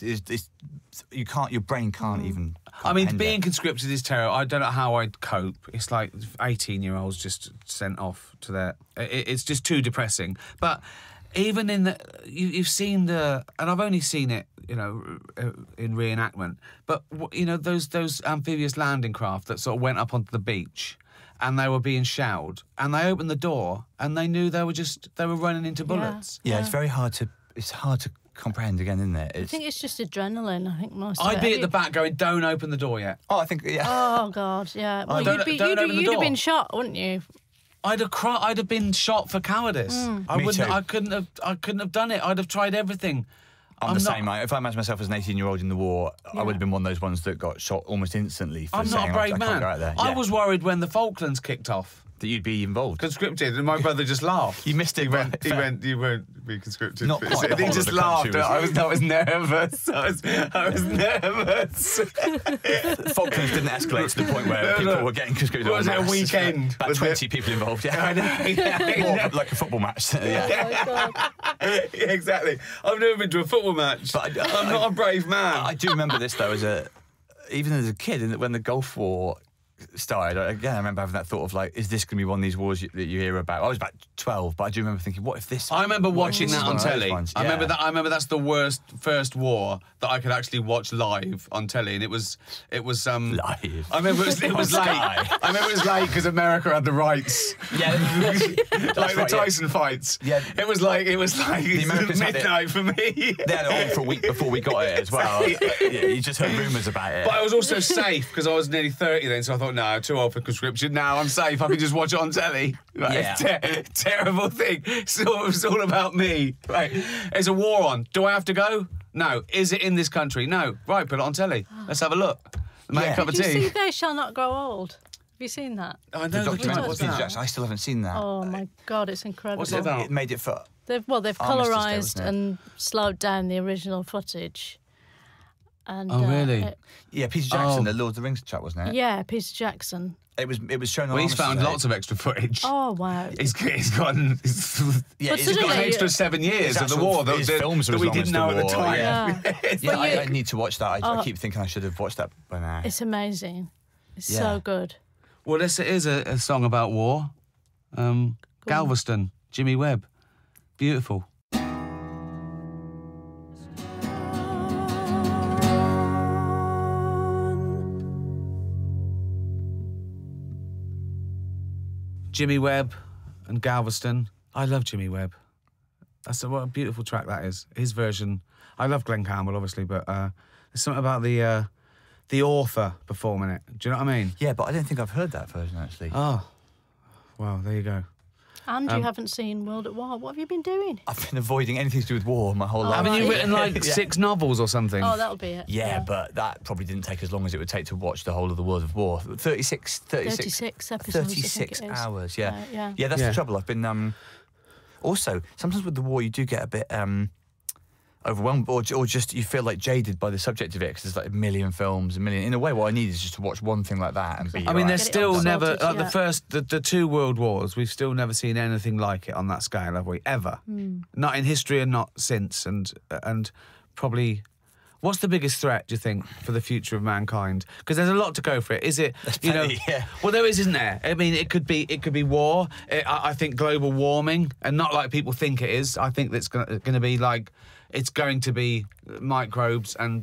[SPEAKER 3] Your brain can't even...
[SPEAKER 1] being conscripted is terrible. I don't know how I'd cope. It's 18-year-olds just sent off to their... It's just too depressing. But... Even in you've seen and I've only seen it, in reenactment. But those amphibious landing craft that sort of went up onto the beach, and they were being shelled, and they opened the door, and they knew they were running into bullets.
[SPEAKER 3] Yeah, it's very hard to comprehend again, isn't it?
[SPEAKER 2] I think it's just adrenaline. I think most.
[SPEAKER 1] I'd be at the back going, "Don't open the door yet."
[SPEAKER 3] Oh, I think
[SPEAKER 2] Oh God, yeah. Well, you'd have been shot, wouldn't you?
[SPEAKER 1] I'd have been shot for cowardice. I couldn't have done it. I'd have tried everything.
[SPEAKER 3] I'm the same. If I imagine myself as an 18-year-old in the war, I would have been one of those ones that got shot almost instantly for
[SPEAKER 1] I'm
[SPEAKER 3] saying,
[SPEAKER 1] not a brave
[SPEAKER 3] I can't
[SPEAKER 1] man.
[SPEAKER 3] go out there.
[SPEAKER 1] I
[SPEAKER 3] Yeah.
[SPEAKER 1] was worried when the Falklands kicked off.
[SPEAKER 3] That you'd be involved.
[SPEAKER 1] Conscripted, and my brother just laughed.
[SPEAKER 3] You missed it.
[SPEAKER 1] He went, you won't be conscripted.
[SPEAKER 3] Not quite the
[SPEAKER 1] He
[SPEAKER 3] whole
[SPEAKER 1] just
[SPEAKER 3] of the country
[SPEAKER 1] laughed. I was nervous. I was nervous.
[SPEAKER 3] Falklands didn't escalate to the point where people were getting conscripted.
[SPEAKER 1] Was it a
[SPEAKER 3] en masse.
[SPEAKER 1] weekend?
[SPEAKER 3] About
[SPEAKER 1] Was
[SPEAKER 3] 20
[SPEAKER 1] it?
[SPEAKER 3] people involved, yeah.
[SPEAKER 1] I know. Yeah,
[SPEAKER 3] More like a football match. Yeah.
[SPEAKER 2] Oh my God.
[SPEAKER 1] yeah, exactly. I've never been to a football match.
[SPEAKER 3] But
[SPEAKER 1] I'm not a brave man.
[SPEAKER 3] I do remember this though, even as a kid, when the Gulf War started, again, I remember having that thought of like, is this going to be one of these wars that you hear about? I was about 12, but I do remember thinking, what if this?
[SPEAKER 1] I remember watching
[SPEAKER 3] this
[SPEAKER 1] that
[SPEAKER 3] is
[SPEAKER 1] on
[SPEAKER 3] one of those
[SPEAKER 1] telly.
[SPEAKER 3] ones?
[SPEAKER 1] I remember
[SPEAKER 3] Yeah.
[SPEAKER 1] that. I remember that's the first war that I could actually watch live on telly, and it was
[SPEAKER 3] Live.
[SPEAKER 1] I remember it was late.
[SPEAKER 3] Sky.
[SPEAKER 1] I remember it was late because America had the rights.
[SPEAKER 3] Yeah,
[SPEAKER 1] Like the
[SPEAKER 3] right, yeah.
[SPEAKER 1] Tyson fights.
[SPEAKER 3] Yeah.
[SPEAKER 1] It was like
[SPEAKER 3] The Americans had it.
[SPEAKER 1] midnight for me.
[SPEAKER 3] They had it on for a week before we got it as well. Yeah, you just heard rumours about it.
[SPEAKER 1] But I was also safe because I was nearly 30 then, so I thought, no, too old for conscription. Now I'm safe. I can just watch it on telly. Right?
[SPEAKER 3] Yeah.
[SPEAKER 1] Terrible thing. It's all about me. Right? There's a war on. Do I have to go? No. Is it in this country? No. Right, put it on telly. Let's have a look. Make
[SPEAKER 3] Yeah.
[SPEAKER 1] a cup of
[SPEAKER 2] Did you see
[SPEAKER 1] tea.
[SPEAKER 2] They Shall Not Grow Old? Have you seen that?
[SPEAKER 1] I know
[SPEAKER 3] the documentary,
[SPEAKER 1] what's
[SPEAKER 3] Peter
[SPEAKER 1] that?
[SPEAKER 3] Jackson, I still haven't seen that.
[SPEAKER 2] Oh my God, it's incredible.
[SPEAKER 1] What's it about?
[SPEAKER 3] It made it for.
[SPEAKER 2] They've
[SPEAKER 3] Armistice Day,
[SPEAKER 2] colorised
[SPEAKER 3] wasn't it?
[SPEAKER 2] and slowed down the original footage. And,
[SPEAKER 1] Oh, really?
[SPEAKER 3] Yeah, Peter Jackson,
[SPEAKER 1] Oh.
[SPEAKER 3] the Lord of the Rings chap, wasn't it?
[SPEAKER 2] Yeah, Peter Jackson.
[SPEAKER 3] It was shown on.
[SPEAKER 1] Well, he's
[SPEAKER 3] Armistice
[SPEAKER 1] found
[SPEAKER 3] Day.
[SPEAKER 1] lots of extra footage.
[SPEAKER 2] Oh wow.
[SPEAKER 1] He's gotten
[SPEAKER 3] Yeah,
[SPEAKER 2] But
[SPEAKER 3] it's
[SPEAKER 1] he's got an
[SPEAKER 2] suddenly-
[SPEAKER 1] extra 7 years
[SPEAKER 3] His
[SPEAKER 1] of the
[SPEAKER 3] actual-
[SPEAKER 1] war that,
[SPEAKER 3] his
[SPEAKER 1] that,
[SPEAKER 3] films are
[SPEAKER 1] that
[SPEAKER 3] as
[SPEAKER 1] we
[SPEAKER 3] long
[SPEAKER 1] didn't
[SPEAKER 3] as
[SPEAKER 1] know
[SPEAKER 3] the
[SPEAKER 1] at the
[SPEAKER 3] war,
[SPEAKER 1] time.
[SPEAKER 2] Yeah.
[SPEAKER 3] Yeah,
[SPEAKER 2] But you-
[SPEAKER 3] I need to watch that. I keep thinking I should have watched that by now.
[SPEAKER 2] It's amazing. It's
[SPEAKER 3] Yeah.
[SPEAKER 2] so good.
[SPEAKER 1] Well, this is a song about war. Galveston, Jimmy Webb. Beautiful. Jimmy Webb and Galveston. I love Jimmy Webb. What a beautiful track that is. His version. I love Glenn Campbell, obviously, but there's something about the author performing it. Do you know what I mean?
[SPEAKER 3] Yeah, but I don't think I've heard that version actually.
[SPEAKER 1] Oh, well, there you go.
[SPEAKER 2] And you haven't seen World at War. What have you been doing?
[SPEAKER 3] I've been avoiding anything to do with war my whole life.
[SPEAKER 1] Haven't you
[SPEAKER 2] right.
[SPEAKER 1] written like
[SPEAKER 3] Yeah.
[SPEAKER 1] 6 novels or something?
[SPEAKER 2] Oh, that'll be it.
[SPEAKER 3] Yeah, but that probably didn't take as long as it would take to watch the whole of the World of War. 36
[SPEAKER 2] 36 episodes. I think
[SPEAKER 3] 36
[SPEAKER 2] it is.
[SPEAKER 3] hours, yeah.
[SPEAKER 2] Yeah.
[SPEAKER 3] Yeah, that's
[SPEAKER 1] Yeah.
[SPEAKER 3] the trouble. I've been also sometimes with the war you do get a bit overwhelmed or just you feel like jaded by the subject of it because there's like a million films, a million. In a way, what I need is just to watch one thing like that and be.
[SPEAKER 1] I mean,
[SPEAKER 3] alright.
[SPEAKER 1] there's
[SPEAKER 2] Get it
[SPEAKER 1] still
[SPEAKER 2] all
[SPEAKER 1] never
[SPEAKER 2] sorted,
[SPEAKER 1] like
[SPEAKER 2] yeah.
[SPEAKER 1] the 2 world wars. We've still never seen anything like it on that scale, have we? Ever? Not in history and not since. And probably, what's the biggest threat? Do you think for the future of mankind? Because there's a lot to go for it. Is it? You know,
[SPEAKER 3] plenty, yeah.
[SPEAKER 1] well, there is, isn't there? I mean, it could be war. I think global warming, and not like people think it is. I think that's going to be like. It's going to be microbes and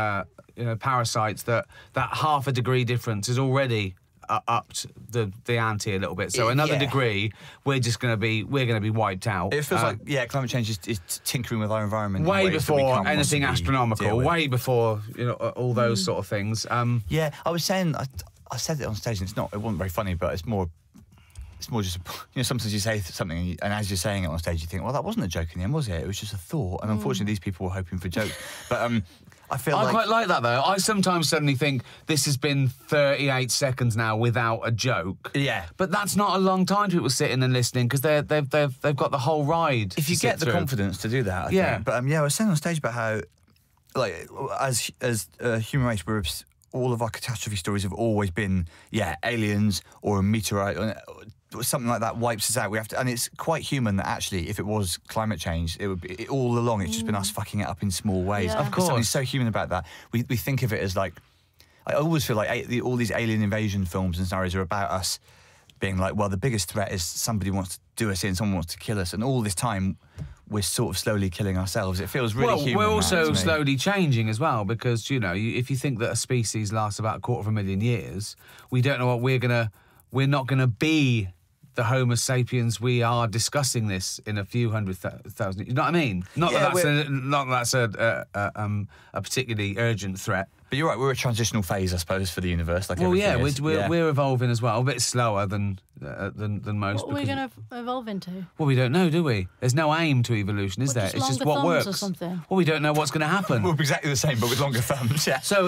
[SPEAKER 1] parasites that half a degree difference is already upped the ante a little bit. So another
[SPEAKER 3] Yeah.
[SPEAKER 1] degree, we're going to be wiped out.
[SPEAKER 3] It feels like climate change is tinkering with our environment in
[SPEAKER 1] way
[SPEAKER 3] ways that we
[SPEAKER 1] before
[SPEAKER 3] can't
[SPEAKER 1] anything
[SPEAKER 3] possibly
[SPEAKER 1] astronomical.
[SPEAKER 3] deal with.
[SPEAKER 1] Way before all those sort of things.
[SPEAKER 3] Yeah, I was saying I said it on stage and it wasn't very funny, but it's more just sometimes you say something and as you're saying it on stage you think, well, that wasn't a joke in the end, was it? It was just a thought. And unfortunately these people were hoping for jokes. But I feel
[SPEAKER 1] I
[SPEAKER 3] like
[SPEAKER 1] quite like that though. I sometimes suddenly think this has been 38 seconds now without a joke.
[SPEAKER 3] Yeah.
[SPEAKER 1] But that's not a long time to people sitting and listening because they've got the whole ride.
[SPEAKER 3] if you
[SPEAKER 1] to sit
[SPEAKER 3] get the
[SPEAKER 1] through.
[SPEAKER 3] confidence to do that, I
[SPEAKER 1] Yeah.
[SPEAKER 3] think. But I was saying on stage about how, like, as a human race, all of our catastrophe stories have always been, aliens or a meteorite or something like that wipes us out. We have to, and it's quite human that actually, if it was climate change, it would be all along. It's just been us fucking it up in small ways.
[SPEAKER 2] Yeah.
[SPEAKER 1] Of
[SPEAKER 3] There's something
[SPEAKER 1] course.
[SPEAKER 3] so human about that. We think of it as like, I always feel like all these alien invasion films and scenarios are about us being like, well, the biggest threat is somebody wants to do us in, someone wants to kill us, and all this time we're sort of slowly killing ourselves. It feels really human.
[SPEAKER 1] We're
[SPEAKER 3] that,
[SPEAKER 1] also
[SPEAKER 3] to me.
[SPEAKER 1] slowly changing as well because, if you think that a species lasts about 250,000 years, we don't know what we're not going to be the Homo sapiens we are discussing this in a few 100,000. You know what I mean? Not
[SPEAKER 3] Yeah,
[SPEAKER 1] that that's a particularly urgent threat.
[SPEAKER 3] But you're right, we're a transitional phase, I suppose, for the universe. Like
[SPEAKER 1] Well, yeah,
[SPEAKER 3] everything is.
[SPEAKER 1] we're evolving as well, a bit slower than most.
[SPEAKER 2] What are we
[SPEAKER 1] because-
[SPEAKER 2] going to evolve into?
[SPEAKER 1] Well, we don't know, do we? There's no aim to evolution, is
[SPEAKER 2] What,
[SPEAKER 1] there?
[SPEAKER 2] just
[SPEAKER 1] It's just
[SPEAKER 2] longer
[SPEAKER 1] what
[SPEAKER 2] thumbs
[SPEAKER 1] works.
[SPEAKER 2] or something?
[SPEAKER 1] Well, we don't know what's going to happen.
[SPEAKER 3] We're exactly the same, but with longer thumbs, yeah.
[SPEAKER 1] So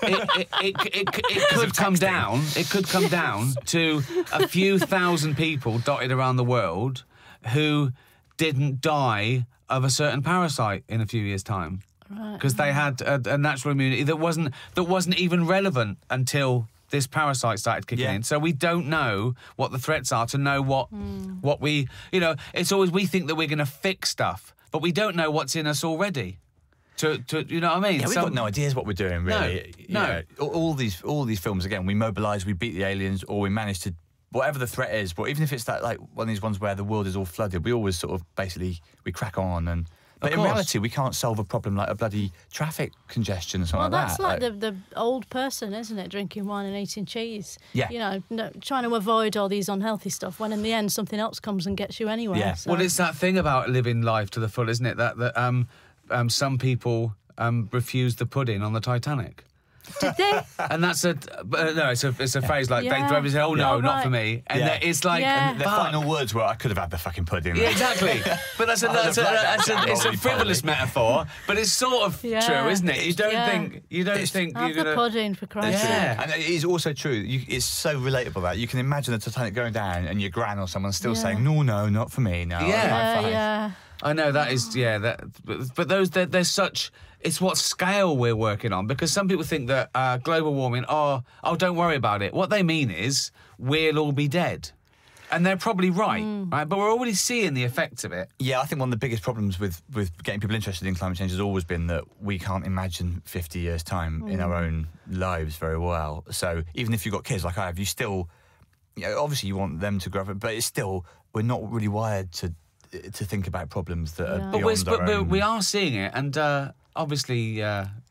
[SPEAKER 1] it could come down. It could come down to a few thousand people dotted around the world who didn't die of a certain parasite in a few years' time because they had a natural immunity that wasn't even relevant until this parasite started kicking in. So we don't know what the threats are to know what we, it's always we think that we're going to fix stuff, but we don't know what's in us already. To you know what I mean?
[SPEAKER 3] Yeah, we've got no ideas what we're doing, really.
[SPEAKER 1] No.
[SPEAKER 3] All these films, again, we mobilise, we beat the aliens, or we manage to, whatever the threat is, but even if it's that, like, one of these ones where the world is all flooded, we always sort of basically, we crack on But in reality, we can't solve a problem like a bloody traffic congestion or something
[SPEAKER 2] Well,
[SPEAKER 3] like
[SPEAKER 2] that's
[SPEAKER 3] that.
[SPEAKER 2] like the old person, isn't it? Drinking wine and eating cheese.
[SPEAKER 3] Yeah.
[SPEAKER 2] Trying to avoid all these unhealthy stuff when in the end something else comes and gets you anyway.
[SPEAKER 3] Yeah.
[SPEAKER 2] So.
[SPEAKER 1] Well, it's that thing about living life to the full, isn't it? That some people refused the pudding on the Titanic.
[SPEAKER 2] Did they?
[SPEAKER 1] And that's it's a phrase like
[SPEAKER 2] Yeah.
[SPEAKER 1] they say, oh no,
[SPEAKER 2] Yeah.
[SPEAKER 1] not for
[SPEAKER 2] Right.
[SPEAKER 1] me, and
[SPEAKER 3] Yeah.
[SPEAKER 1] it's like
[SPEAKER 2] Yeah.
[SPEAKER 3] Their
[SPEAKER 1] fuck.
[SPEAKER 3] final words were, I could have had the fucking pudding.
[SPEAKER 1] Yeah, exactly. But it's a
[SPEAKER 3] I'd have liked that
[SPEAKER 1] it's a
[SPEAKER 3] roly-poly.
[SPEAKER 1] frivolous metaphor, but it's sort of
[SPEAKER 2] Yeah.
[SPEAKER 1] true, isn't it? You don't
[SPEAKER 2] Yeah.
[SPEAKER 1] think
[SPEAKER 2] Have
[SPEAKER 1] you're
[SPEAKER 2] the
[SPEAKER 1] gonna.
[SPEAKER 2] pudding for Christ's sake.
[SPEAKER 1] Yeah.
[SPEAKER 3] And it is also true. It's so relatable that you can imagine the Titanic going down and your gran or someone still saying, no, not for me. No,
[SPEAKER 1] Yeah.
[SPEAKER 3] I'm fine."
[SPEAKER 2] Yeah.
[SPEAKER 1] I know that is but those there's such. It's what scale we're working on, because some people think that global warming, oh, don't worry about it. What they mean is we'll all be dead. And they're probably right, right? But we're already seeing the effects of it.
[SPEAKER 3] Yeah, I think one of the biggest problems with getting people interested in climate change has always been that we can't imagine 50 years' time in our own lives very well. So even if you've got kids like I have, you still, obviously you want them to grow up, but it's still, we're not really wired to think about problems that are beyond our own.
[SPEAKER 1] We are seeing it, and obviously,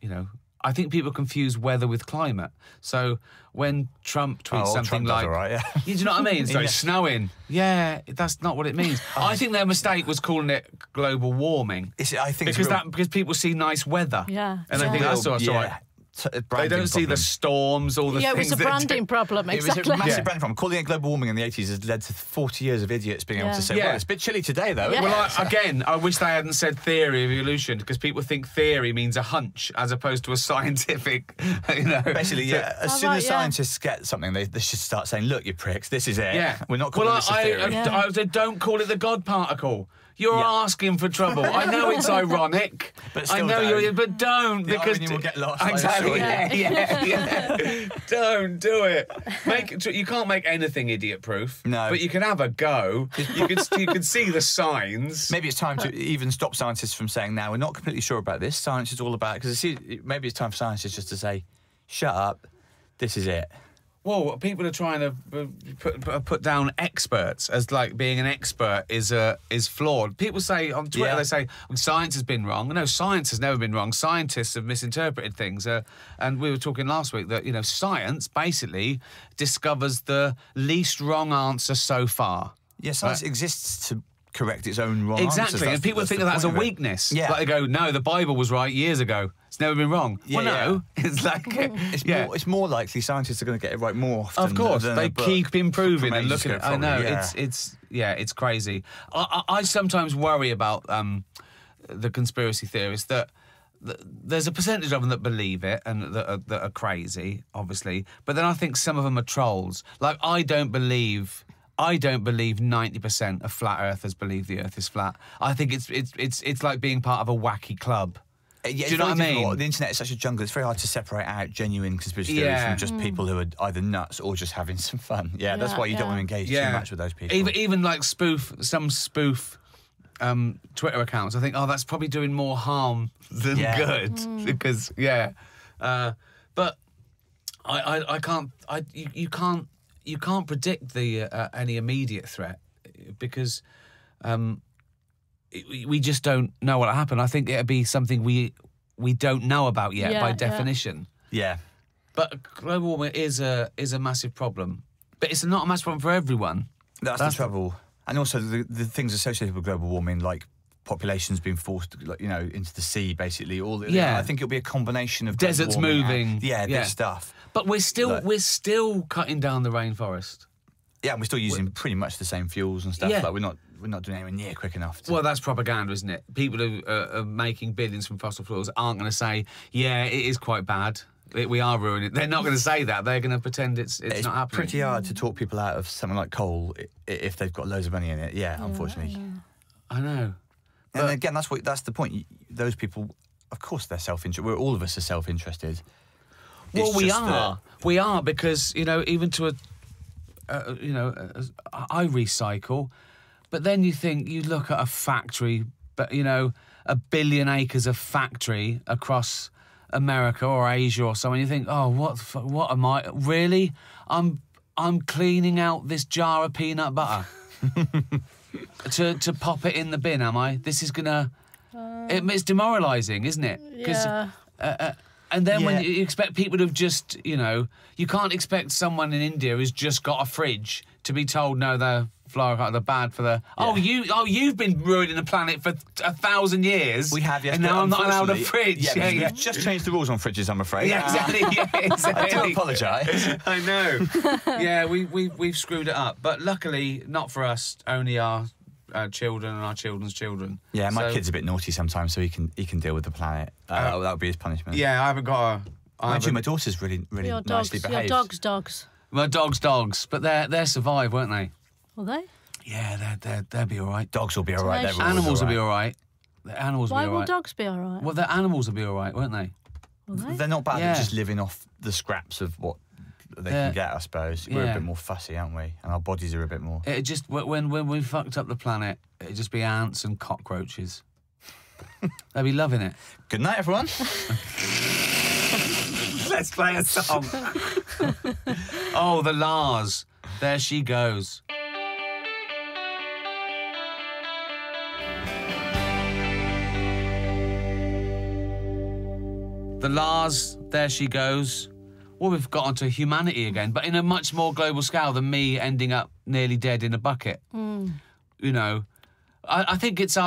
[SPEAKER 1] I think people confuse weather with climate. So when Trump tweets something
[SPEAKER 3] Trump does
[SPEAKER 1] like,
[SPEAKER 3] all right, yeah.
[SPEAKER 1] do you know what I mean? So
[SPEAKER 3] Yeah.
[SPEAKER 1] it's snowing. Yeah, that's not what it means. I think their mistake was calling it global warming.
[SPEAKER 3] I think it's
[SPEAKER 1] Because people see nice weather.
[SPEAKER 2] Yeah.
[SPEAKER 1] And they think that's all right. They don't see the storms, all the
[SPEAKER 2] Yeah, it
[SPEAKER 1] things
[SPEAKER 2] was a branding problem,
[SPEAKER 3] It was
[SPEAKER 2] exactly.
[SPEAKER 3] a massive brand problem. Calling it global warming in the 80s has led to 40 years of idiots being able to say,
[SPEAKER 1] Yeah.
[SPEAKER 3] well, it's a bit chilly today, though.
[SPEAKER 2] Yeah.
[SPEAKER 1] Well, I wish they hadn't said theory of evolution, because people think theory means a hunch as opposed to a scientific,
[SPEAKER 3] Basically, yeah. As soon
[SPEAKER 2] right,
[SPEAKER 3] as
[SPEAKER 2] yeah.
[SPEAKER 3] scientists get something, they should start saying, look, you pricks, this is it.
[SPEAKER 1] Yeah.
[SPEAKER 3] We're not calling this a theory.
[SPEAKER 1] I said, don't call it the God particle. You're asking for trouble. I know it's ironic.
[SPEAKER 3] But still
[SPEAKER 1] I know
[SPEAKER 3] don't.
[SPEAKER 1] but don't,
[SPEAKER 3] The
[SPEAKER 1] because
[SPEAKER 3] irony will get lost, I
[SPEAKER 1] Exactly.
[SPEAKER 3] assure you.
[SPEAKER 1] Yeah. Don't do it. You can't make anything idiot-proof.
[SPEAKER 3] No.
[SPEAKER 1] But you can have a go. You can see the signs.
[SPEAKER 3] Maybe it's time to even stop scientists from saying, now, we're not completely sure about this. Science is all about... Because maybe it's time for scientists just to say, shut up, this is it.
[SPEAKER 1] Well, people are trying to put down experts as like being an expert is flawed. People say on Twitter, they say science has been wrong. No, science has never been wrong. Scientists have misinterpreted things. And we were talking last week that science basically discovers the least wrong answer so far.
[SPEAKER 3] Yeah, science exists to correct its own wrong
[SPEAKER 1] Exactly,
[SPEAKER 3] answers.
[SPEAKER 1] and people think that that's a weakness.
[SPEAKER 3] Yeah.
[SPEAKER 1] Like they go, no, the Bible was right years ago. It's never been wrong.
[SPEAKER 3] Yeah,
[SPEAKER 1] well, no, it's like
[SPEAKER 3] It's more likely scientists are going to get it right more often.
[SPEAKER 1] Of course,
[SPEAKER 3] than
[SPEAKER 1] they
[SPEAKER 3] a book
[SPEAKER 1] keep improving
[SPEAKER 3] from
[SPEAKER 1] and looking
[SPEAKER 3] ages
[SPEAKER 1] at.
[SPEAKER 3] ago,
[SPEAKER 1] I know
[SPEAKER 3] probably,
[SPEAKER 1] it's crazy. I sometimes worry about the conspiracy theorists that there's a percentage of them that believe it and that are crazy, obviously. But then I think some of them are trolls. Like I don't believe 90% of flat earthers believe the Earth is flat. I think it's like being part of a wacky club.
[SPEAKER 3] Yeah,
[SPEAKER 1] Do you know what I mean?
[SPEAKER 3] The internet is such a jungle. It's very hard to separate out genuine conspiracy theories
[SPEAKER 1] Yeah.
[SPEAKER 3] from just people who are either nuts or just having some fun. Yeah, that's why you don't want to engage too much with those people.
[SPEAKER 1] Even like some spoof Twitter accounts. I think, that's probably doing more harm than good because but I can't. You can't predict the any immediate threat because we just don't know what'll happen. I think it'll be something we don't know about yet by definition.
[SPEAKER 3] Yeah.
[SPEAKER 1] But global warming is a massive problem. But it's not a massive problem for everyone.
[SPEAKER 3] That's the trouble. And also the things associated with global warming, like population's been forced, like, you know, into the sea, basically.
[SPEAKER 1] Yeah.
[SPEAKER 3] I think it'll be a combination of
[SPEAKER 1] Deserts
[SPEAKER 3] global warming
[SPEAKER 1] moving.
[SPEAKER 3] and, this stuff.
[SPEAKER 1] But we're still cutting down the rainforest.
[SPEAKER 3] Yeah, and we're still using pretty much the same fuels and stuff.
[SPEAKER 1] Yeah.
[SPEAKER 3] Like we're not doing anywhere near quick enough.
[SPEAKER 1] Well, that's propaganda, isn't it? People who are making billions from fossil fuels aren't going to say, yeah, it is quite bad. We are ruining it. They're not going to say that. They're going to pretend it's not happening.
[SPEAKER 3] It's pretty hard to talk people out of something like coal if they've got loads of money in it. Yeah, unfortunately.
[SPEAKER 1] I know.
[SPEAKER 3] And again, that's the point. Those people, of course, they're self-interested. All of us are self-interested.
[SPEAKER 1] Well,
[SPEAKER 3] It's
[SPEAKER 1] we
[SPEAKER 3] just
[SPEAKER 1] are. We are because, you know, even to I recycle, but then you look at a factory, but, you know, 1 billion acres of factory across America or Asia or something, you think, oh, what am I? Really? I'm cleaning out this jar of peanut butter to pop it in the bin, am I? This is gonna... it's demoralising, isn't it?
[SPEAKER 2] Yeah.
[SPEAKER 1] And then when you expect people to have just, you know, you can't expect someone in India who's just got a fridge to be told, no, they're bad for the... you've been ruining the planet for 1,000 years.
[SPEAKER 3] We have, yes.
[SPEAKER 1] And now I'm not allowed a fridge.
[SPEAKER 3] Yeah, we've just changed the rules on fridges, I'm afraid.
[SPEAKER 1] Yeah, exactly.
[SPEAKER 3] I do apologise.
[SPEAKER 1] I know. Yeah, we've screwed it up. But luckily, not for us, only our children and our children's children.
[SPEAKER 3] Yeah, my kid's a bit naughty sometimes, so he can deal with the planet. That would be his punishment.
[SPEAKER 1] Yeah, I haven't got a...
[SPEAKER 3] Actually, my daughter's really
[SPEAKER 2] Your
[SPEAKER 3] nicely
[SPEAKER 2] dogs,
[SPEAKER 3] behaved.
[SPEAKER 2] your dogs.
[SPEAKER 1] My dogs. But they're survived, weren't they?
[SPEAKER 2] Will they?
[SPEAKER 1] Yeah, they'll be all right.
[SPEAKER 3] Dogs will be all right.
[SPEAKER 2] Tenacious.
[SPEAKER 1] Animals will be all right. The animals will
[SPEAKER 2] Why
[SPEAKER 1] be all
[SPEAKER 2] will
[SPEAKER 1] right.
[SPEAKER 2] dogs be all right?
[SPEAKER 1] Well, the animals will be all right, won't they?
[SPEAKER 2] Will they?
[SPEAKER 3] They're not bad.
[SPEAKER 1] Yeah.
[SPEAKER 3] They're just living off the scraps of what they can get, I suppose. We're a bit more fussy, aren't we? And our bodies are a bit more...
[SPEAKER 1] It just when we fucked up the planet, it'd just be ants and cockroaches. They'd be loving it.
[SPEAKER 3] Good night, everyone.
[SPEAKER 1] Let's play a song. Oh, the Lars. There she goes. The Lars, there she goes. Well, we've got onto humanity again, but in a much more global scale than me ending up nearly dead in a bucket. You know, I think it's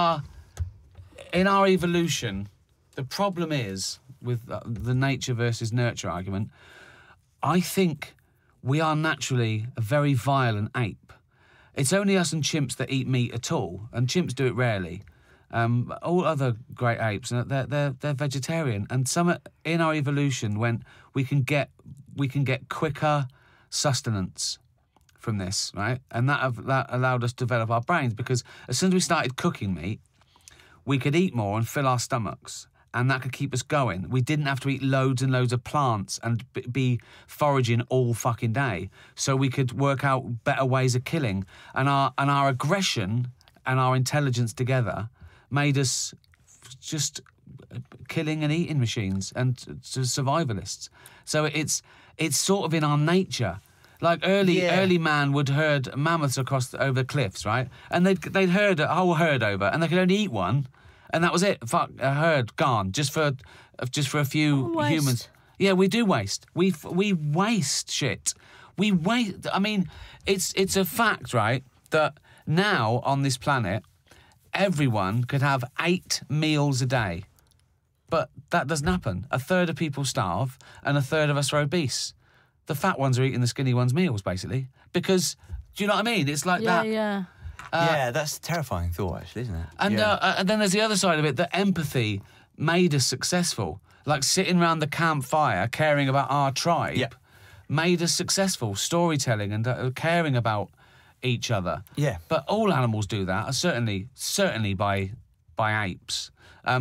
[SPEAKER 1] in our evolution, the problem is with the nature versus nurture argument, I think we are naturally a very violent ape. It's only us and chimps that eat meat at all, and chimps do it rarely. All other great apes, they're vegetarian, and some in our evolution when we can get quicker sustenance from this, right? And that allowed us to develop our brains, because as soon as we started cooking meat, we could eat more and fill our stomachs, and that could keep us going. We didn't have to eat loads and loads of plants and be foraging all fucking day, so we could work out better ways of killing. And our aggression and our intelligence together made us just killing and eating machines and survivalists. So it's sort of in our nature. Like early man would herd mammoths over the cliffs, right? And they'd herd a whole herd over, and they could only eat one, and that was it. Fuck, a herd gone just for a few humans. Yeah, we do waste. We waste shit. We waste. I mean, it's a fact, right, that now on this planet, everyone could have 8 meals a day, but that doesn't happen. A third of people starve, and a third of us are obese. The fat ones are eating the skinny ones' meals, basically, because, do you know what I mean? It's like that.
[SPEAKER 2] Yeah.
[SPEAKER 3] Yeah, that's a terrifying thought, actually, isn't it?
[SPEAKER 1] And then there's the other side of it, that empathy made us successful. Like sitting around the campfire, caring about our tribe, made us successful. Storytelling and caring about each other.
[SPEAKER 3] Yeah.
[SPEAKER 1] But all animals do that, certainly by apes.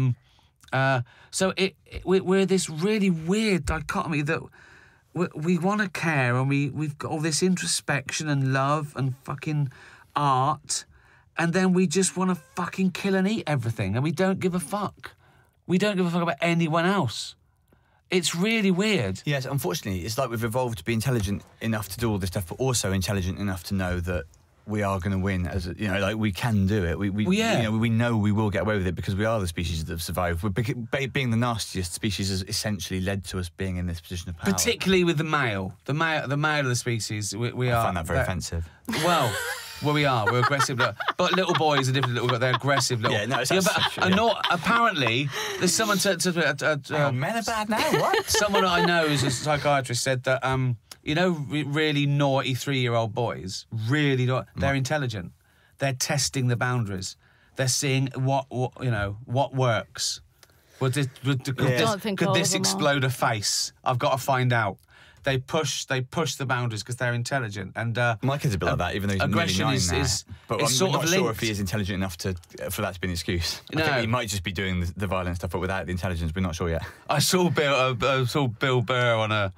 [SPEAKER 1] So we're this really weird dichotomy that we want to care, and we've got all this introspection and love and fucking art, and then we just want to fucking kill and eat everything, and we don't give a fuck. We don't give a fuck about anyone else. It's really weird.
[SPEAKER 3] Yes, unfortunately, it's like we've evolved to be intelligent enough to do all this stuff, but also intelligent enough to know that we are going to win. Like we can do it. We know we will get away with it because we are the species that have survived. Being the nastiest species has essentially led to us being in this position of power.
[SPEAKER 1] Particularly with the male of the species, we are.
[SPEAKER 3] I find that very offensive.
[SPEAKER 1] Well, Well, we are. We're aggressive. But little boys are different. They're aggressive. Little.
[SPEAKER 3] Yeah, no, it's
[SPEAKER 1] apparently, there's someone
[SPEAKER 3] men are bad now. What?
[SPEAKER 1] Someone I know who's a psychiatrist said that really naughty 3-year-old boys, they're intelligent. They're testing the boundaries. They're seeing what works. Could this explode a face? I've got to find out. They push the boundaries because they're intelligent. And
[SPEAKER 3] my kid's a bit like that, even though he's
[SPEAKER 1] aggression
[SPEAKER 3] nearly 9 now. But I'm not sure if he is intelligent enough for that to be an excuse. I think he might just be doing the violent stuff, but without the intelligence, we're not sure yet.
[SPEAKER 1] I saw Bill Burr on a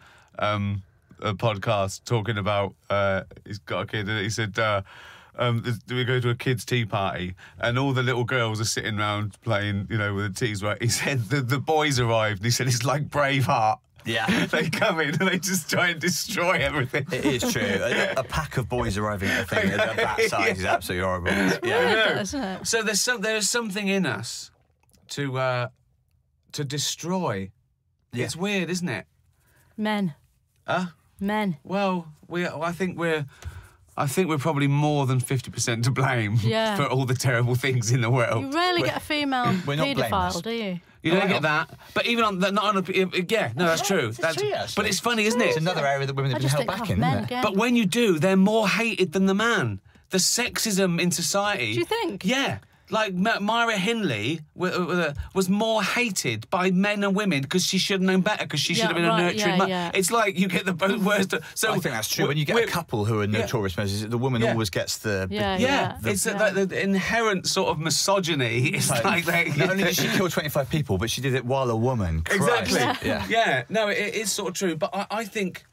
[SPEAKER 1] podcast talking about he's got a kid, and he said we go to a kids' tea party and all the little girls are sitting around playing, with the teas. Right? He said the boys arrived, and he said it's like Braveheart.
[SPEAKER 3] Yeah.
[SPEAKER 1] They come in and they just try and destroy everything.
[SPEAKER 3] It is true. A pack of boys arriving at a thing of that size is absolutely horrible.
[SPEAKER 2] Yeah, isn't it?
[SPEAKER 1] So there's something in us to destroy. Yeah. It's weird, isn't it?
[SPEAKER 2] Men. Men.
[SPEAKER 1] Well, I think we're probably more than 50% to blame for all the terrible things in the world.
[SPEAKER 2] You rarely get a female paedophile, do you?
[SPEAKER 1] You don't get that. But even on that's true.
[SPEAKER 3] It's true,
[SPEAKER 1] but it's funny, isn't it?
[SPEAKER 3] It's another area that women have been held back in, isn't it?
[SPEAKER 1] But when you do, they're more hated than the man. The sexism in society.
[SPEAKER 2] Do you think?
[SPEAKER 1] Yeah. Like Myra Hindley was more hated by men and women because she should have known better, because she should have been a nurturing mother. Yeah. It's like you get the worst. So
[SPEAKER 3] I think that's true. When you get a couple who are notorious messengers, the woman always gets the...
[SPEAKER 1] It's the inherent sort of misogyny. It's like
[SPEAKER 3] not only did she kill 25 people, but she did it while a woman. Christ.
[SPEAKER 1] Exactly. Yeah. No, it is sort of true. But I think,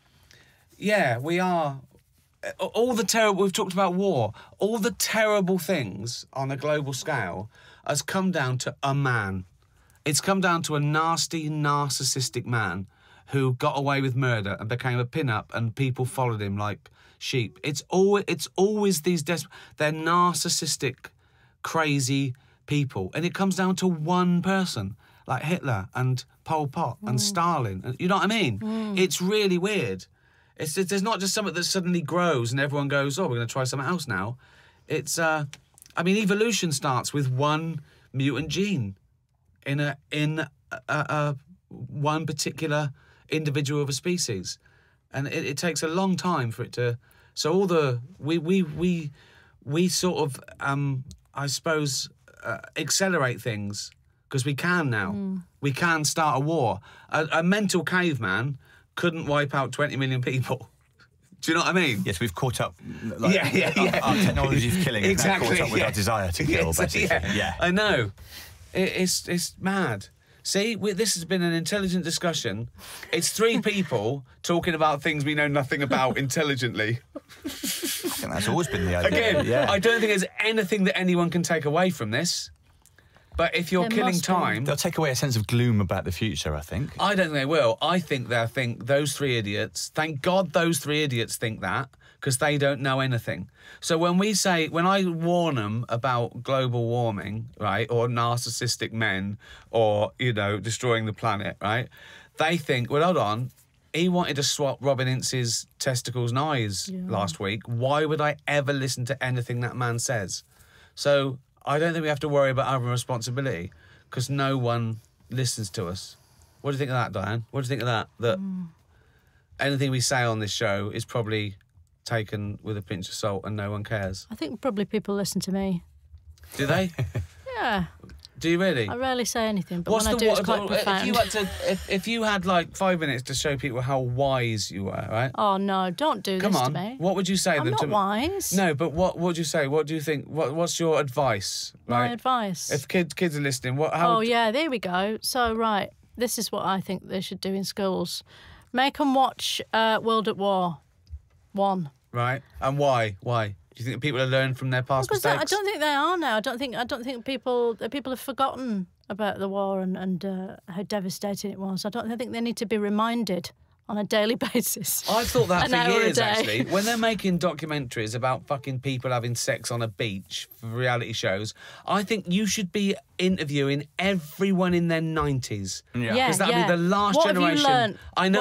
[SPEAKER 1] we are... All the terrible... We've talked about war. All the terrible things on a global scale has come down to a man. It's come down to a nasty, narcissistic man who got away with murder and became a pin-up, and people followed him like sheep. It's always these they're narcissistic, crazy people. And it comes down to one person, like Hitler and Pol Pot and Stalin. You know what I mean? It's really weird. There's not just something that suddenly grows and everyone goes, oh, we're going to try something else now. It's, evolution starts with one mutant gene in one particular individual of a species, and it takes a long time for it to. So all the we sort of I suppose accelerate things because we can now. We can start a war. A mental caveman couldn't wipe out 20 million people. Do you know what I mean?
[SPEAKER 3] Yes, we've caught up.
[SPEAKER 1] Our
[SPEAKER 3] technology is killing us.
[SPEAKER 1] Exactly.
[SPEAKER 3] Now caught up with our desire to kill, basically.
[SPEAKER 1] Yeah. I know. It's mad. See, this has been an intelligent discussion. It's 3 people talking about things we know nothing about intelligently.
[SPEAKER 3] I think that's always been the idea.
[SPEAKER 1] Again, I don't think there's anything that anyone can take away from this. But if you're killing time...
[SPEAKER 3] They'll take away a sense of gloom about the future, I think.
[SPEAKER 1] I don't think they will. I think they'll think those 3 idiots... Thank God those 3 idiots think that, because they don't know anything. So when I warn them about global warming, right, or narcissistic men, or, destroying the planet, right, they think, well, hold on, he wanted to swap Robin Ince's testicles and eyes last week. Why would I ever listen to anything that man says? So... I don't think we have to worry about our responsibility because no one listens to us. What do you think of that, Diane? What do you think of that? That anything we say on this show is probably taken with a pinch of salt and no one cares.
[SPEAKER 2] I think probably people listen to me.
[SPEAKER 1] Do they?
[SPEAKER 2] Yeah.
[SPEAKER 1] Do you really?
[SPEAKER 2] I rarely say anything, but when I do, it's quite profound.
[SPEAKER 1] If you had like 5 minutes to show people how wise you were, right?
[SPEAKER 2] Oh no! Don't do this to me.
[SPEAKER 1] What would you say?
[SPEAKER 2] I'm not wise.
[SPEAKER 1] No, but what would you say? What do you think? What's your advice? Right?
[SPEAKER 2] My advice.
[SPEAKER 1] If kids are listening,
[SPEAKER 2] there we go. So right, this is what I think they should do in schools: make them watch World at War 1.
[SPEAKER 1] Right, and why? Why? Do you think people are learning from their past mistakes?
[SPEAKER 2] I don't think they are now. I don't think people have forgotten about the war and how devastating it was. I think they need to be reminded on a daily basis.
[SPEAKER 1] I've thought that for years, actually. When they're making documentaries about fucking people having sex on a beach for reality shows, I think you should be interviewing everyone in their 90s.
[SPEAKER 2] Yeah,
[SPEAKER 1] because that'd be the last
[SPEAKER 2] what
[SPEAKER 1] generation.
[SPEAKER 2] Have you learned?
[SPEAKER 1] I know.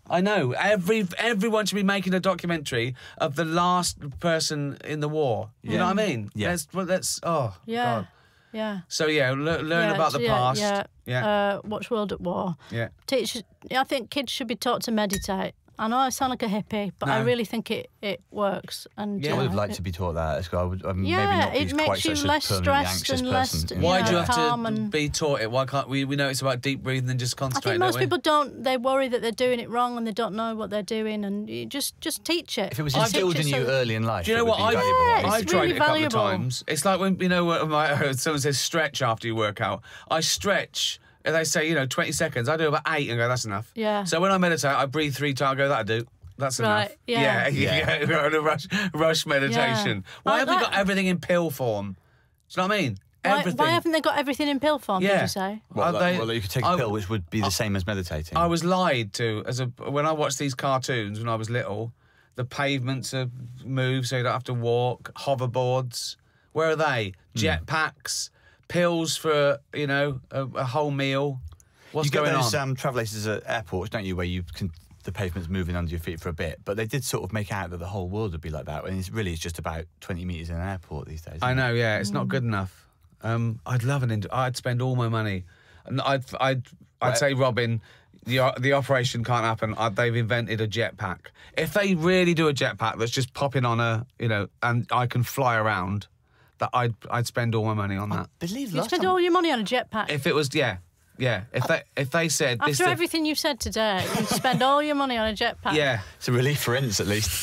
[SPEAKER 1] I know. Everyone should be making a documentary of the last person in the war. You know what I mean?
[SPEAKER 3] Yeah.
[SPEAKER 1] Let's oh,
[SPEAKER 2] Yeah.
[SPEAKER 1] God.
[SPEAKER 2] Yeah.
[SPEAKER 1] So, learn
[SPEAKER 2] Yeah,
[SPEAKER 1] about the past.
[SPEAKER 2] Yeah. Watch World at War.
[SPEAKER 1] Yeah.
[SPEAKER 2] I think kids should be taught to meditate. I know I sound like a hippie, but I
[SPEAKER 1] No.
[SPEAKER 2] really think it works. And
[SPEAKER 1] Yeah.
[SPEAKER 3] I would have liked to be taught that as well. Maybe not
[SPEAKER 2] it
[SPEAKER 3] be
[SPEAKER 2] makes
[SPEAKER 3] quite
[SPEAKER 2] you
[SPEAKER 3] such
[SPEAKER 2] less
[SPEAKER 3] a permanently
[SPEAKER 2] stressed
[SPEAKER 3] anxious
[SPEAKER 2] and less.
[SPEAKER 3] person.
[SPEAKER 1] Why do you have
[SPEAKER 2] calm
[SPEAKER 1] to
[SPEAKER 2] and-
[SPEAKER 1] be taught it? Why can't we know it's about deep breathing and just
[SPEAKER 2] I
[SPEAKER 1] concentrate?
[SPEAKER 2] think most
[SPEAKER 1] don't we?
[SPEAKER 2] people don't. They worry that they're doing it wrong and they don't know what they're doing. And you just teach it.
[SPEAKER 3] If it was
[SPEAKER 2] Teach
[SPEAKER 3] instilled in
[SPEAKER 2] so
[SPEAKER 3] you
[SPEAKER 2] that-
[SPEAKER 3] early in life,
[SPEAKER 1] Do you know
[SPEAKER 3] it would
[SPEAKER 1] what?
[SPEAKER 3] be valuable.
[SPEAKER 2] it's
[SPEAKER 1] I've tried
[SPEAKER 2] really
[SPEAKER 1] it a couple
[SPEAKER 2] valuable.
[SPEAKER 1] of times. It's like when, someone says stretch after you work out. I stretch, and they say, 20 seconds. I do about 8 and go, that's enough.
[SPEAKER 2] Yeah.
[SPEAKER 1] So when I meditate, I breathe 3 times, I go, that'll do. That's enough.
[SPEAKER 2] Right, yeah.
[SPEAKER 1] Yeah. We're on a rush meditation. Why
[SPEAKER 2] Like
[SPEAKER 1] have we
[SPEAKER 2] that.
[SPEAKER 1] got everything in pill form? Do you know what I mean?
[SPEAKER 2] Why haven't they got everything in pill form? Did
[SPEAKER 1] Yeah.
[SPEAKER 2] you say?
[SPEAKER 3] Well,
[SPEAKER 1] Are they-
[SPEAKER 3] well, you could take a pill, which would be the same as meditating.
[SPEAKER 1] I was lied to when I watched these cartoons when I was little. The pavements are moved so you don't have to walk. Hoverboards, where are they? Jetpacks, pills for a whole meal. What's
[SPEAKER 3] you get
[SPEAKER 1] going
[SPEAKER 3] those
[SPEAKER 1] on?
[SPEAKER 3] travel aces at airports, don't you, where the pavement's moving under your feet for a bit, but they did sort of make out that the whole world would be like that, and it's just about 20 metres in an airport these days.
[SPEAKER 1] I know, yeah, it's not good enough. I'd love I'd spend all my money, and I'd say, Robin, the operation can't happen. They've invented a jetpack. If they really do a jetpack that's just popping on and I can fly around, that I'd spend all my money on that.
[SPEAKER 3] I believe
[SPEAKER 2] You
[SPEAKER 3] last
[SPEAKER 2] spend
[SPEAKER 3] time...
[SPEAKER 2] all your money on a jetpack.
[SPEAKER 1] If it was, yeah. If they said this,
[SPEAKER 2] After everything you've said today, you spend all your money on a jetpack.
[SPEAKER 1] yeah.
[SPEAKER 3] It's a relief for Ince, at least.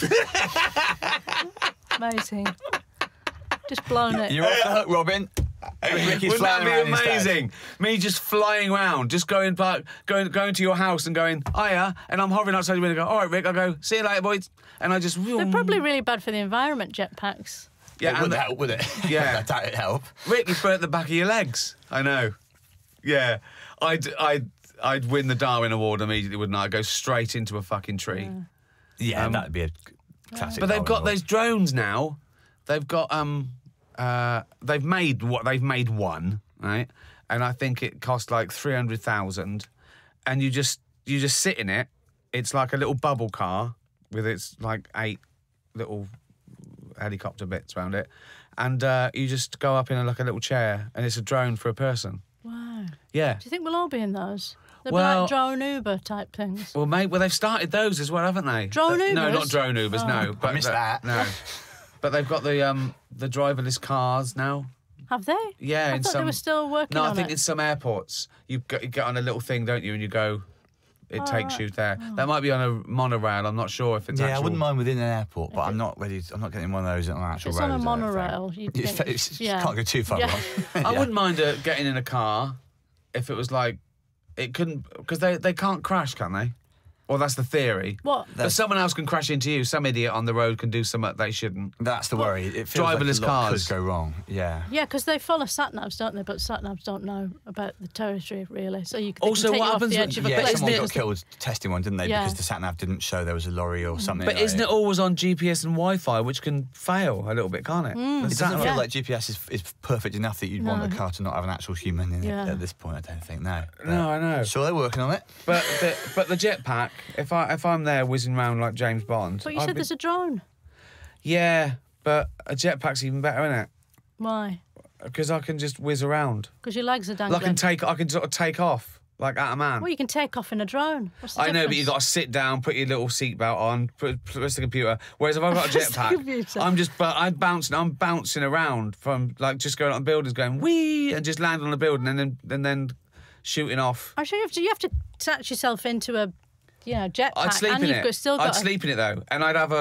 [SPEAKER 2] Amazing. Just blown it.
[SPEAKER 3] You're off the hook, Robin. Ricky's
[SPEAKER 1] Wouldn't that
[SPEAKER 3] flying
[SPEAKER 1] be
[SPEAKER 3] around instead.
[SPEAKER 1] amazing? Me just flying around, just going to your house and going, hiya, and I'm hovering outside your window and go, all right, Rick, I'll go, see you later, boys. And I just...
[SPEAKER 2] They're probably really bad for the environment, jetpacks.
[SPEAKER 1] Yeah,
[SPEAKER 3] It
[SPEAKER 1] and
[SPEAKER 3] wouldn't help, would it?
[SPEAKER 1] Yeah.
[SPEAKER 3] I doubt it'd help.
[SPEAKER 1] Rick, you burnt the back of your legs. I know. Yeah. I'd win the Darwin Award immediately, wouldn't I? I'd go straight into a fucking tree.
[SPEAKER 3] Yeah, that'd be a classic.
[SPEAKER 1] But they've got
[SPEAKER 3] Darwin
[SPEAKER 1] those drones now. They've got they've made one, right? And I think it cost like 300,000. And you just sit in it. It's like a little bubble car with its like 8 little helicopter bits around it, and you just go up in a little chair, and it's a drone for a person.
[SPEAKER 2] Wow.
[SPEAKER 1] Yeah.
[SPEAKER 2] Do you think we'll all be in those? They'll
[SPEAKER 1] Well-
[SPEAKER 2] be like drone Uber type things.
[SPEAKER 1] Well, mate, they've started those as well, haven't they?
[SPEAKER 2] Drone
[SPEAKER 1] No,
[SPEAKER 2] Ubers?
[SPEAKER 1] not drone Ubers. No, but
[SPEAKER 3] missed that.
[SPEAKER 1] No, but they've got the driverless cars now.
[SPEAKER 2] Have they?
[SPEAKER 1] Yeah,
[SPEAKER 2] I
[SPEAKER 1] in
[SPEAKER 2] thought
[SPEAKER 1] some.
[SPEAKER 2] they were still working
[SPEAKER 1] No,
[SPEAKER 2] on
[SPEAKER 1] I think
[SPEAKER 2] it.
[SPEAKER 1] in some airports you get on a little thing, don't you? And you go. It takes you there. That might be on a monorail. I'm not sure if it's
[SPEAKER 3] Yeah,
[SPEAKER 1] actual.
[SPEAKER 3] I wouldn't mind within an airport, but I'm not ready. I'm not getting one of those on an actual
[SPEAKER 2] It's
[SPEAKER 3] road.
[SPEAKER 2] on a
[SPEAKER 3] I don't
[SPEAKER 2] monorail.
[SPEAKER 3] think.
[SPEAKER 2] You'd think,
[SPEAKER 3] You can't go too far
[SPEAKER 2] Yeah.
[SPEAKER 3] wrong.
[SPEAKER 1] I wouldn't mind getting in a car if it was like it couldn't, because they can't crash, can they? Well, that's the theory.
[SPEAKER 2] What?
[SPEAKER 1] But someone else can crash into you. Some idiot on the road can do something they shouldn't.
[SPEAKER 3] That's the worry. It feels
[SPEAKER 1] Driverless
[SPEAKER 3] like a lot
[SPEAKER 1] cars.
[SPEAKER 3] could go wrong. Yeah.
[SPEAKER 2] Yeah, because they follow sat-navs, don't they? But sat-navs don't know about the territory, really. So you can,
[SPEAKER 1] Also,
[SPEAKER 2] they can take
[SPEAKER 1] what
[SPEAKER 2] you off
[SPEAKER 1] happens
[SPEAKER 2] the
[SPEAKER 1] when-
[SPEAKER 2] edge of a
[SPEAKER 3] Yeah,
[SPEAKER 2] cliff.
[SPEAKER 3] someone
[SPEAKER 1] isn't
[SPEAKER 3] got
[SPEAKER 1] it-
[SPEAKER 3] killed testing one, didn't they?
[SPEAKER 2] Yeah.
[SPEAKER 3] Because the sat nav didn't show there was a lorry or something.
[SPEAKER 1] But
[SPEAKER 3] like
[SPEAKER 1] isn't it always on GPS and Wi-Fi, which can fail a little bit, can't it?
[SPEAKER 3] It
[SPEAKER 1] Is
[SPEAKER 3] doesn't
[SPEAKER 1] that
[SPEAKER 3] feel
[SPEAKER 1] right?
[SPEAKER 3] like GPS is perfect enough that you'd want a car to not have an actual human in
[SPEAKER 2] Yeah.
[SPEAKER 3] it at this point. I don't think. No.
[SPEAKER 1] No, I know.
[SPEAKER 3] Sure, they're working on it.
[SPEAKER 1] But the jetpack, if I'm there whizzing around like James Bond,
[SPEAKER 2] But you said there's a drone.
[SPEAKER 1] yeah, but a jetpack's even better, isn't it?
[SPEAKER 2] Why?
[SPEAKER 1] Because I can just whiz around.
[SPEAKER 2] Because your legs are
[SPEAKER 1] I
[SPEAKER 2] dangling.
[SPEAKER 1] can sort of take off like at a man.
[SPEAKER 2] Well, you can take off in a drone. What's the
[SPEAKER 1] I know, but
[SPEAKER 2] difference?
[SPEAKER 1] you got to sit down, put your little seatbelt on, press the computer. Whereas if I've got a
[SPEAKER 2] Press the
[SPEAKER 1] jetpack,
[SPEAKER 2] computer.
[SPEAKER 1] I'm bouncing around from like just going on buildings, going wee, and just landing on the building, and then shooting off.
[SPEAKER 2] I'm sure you have to attach yourself into a jetpack.
[SPEAKER 1] I'd sleep
[SPEAKER 2] and
[SPEAKER 1] in
[SPEAKER 2] you've
[SPEAKER 1] it.
[SPEAKER 2] got, still
[SPEAKER 1] I'd
[SPEAKER 2] got
[SPEAKER 1] sleep in it though, and I'd have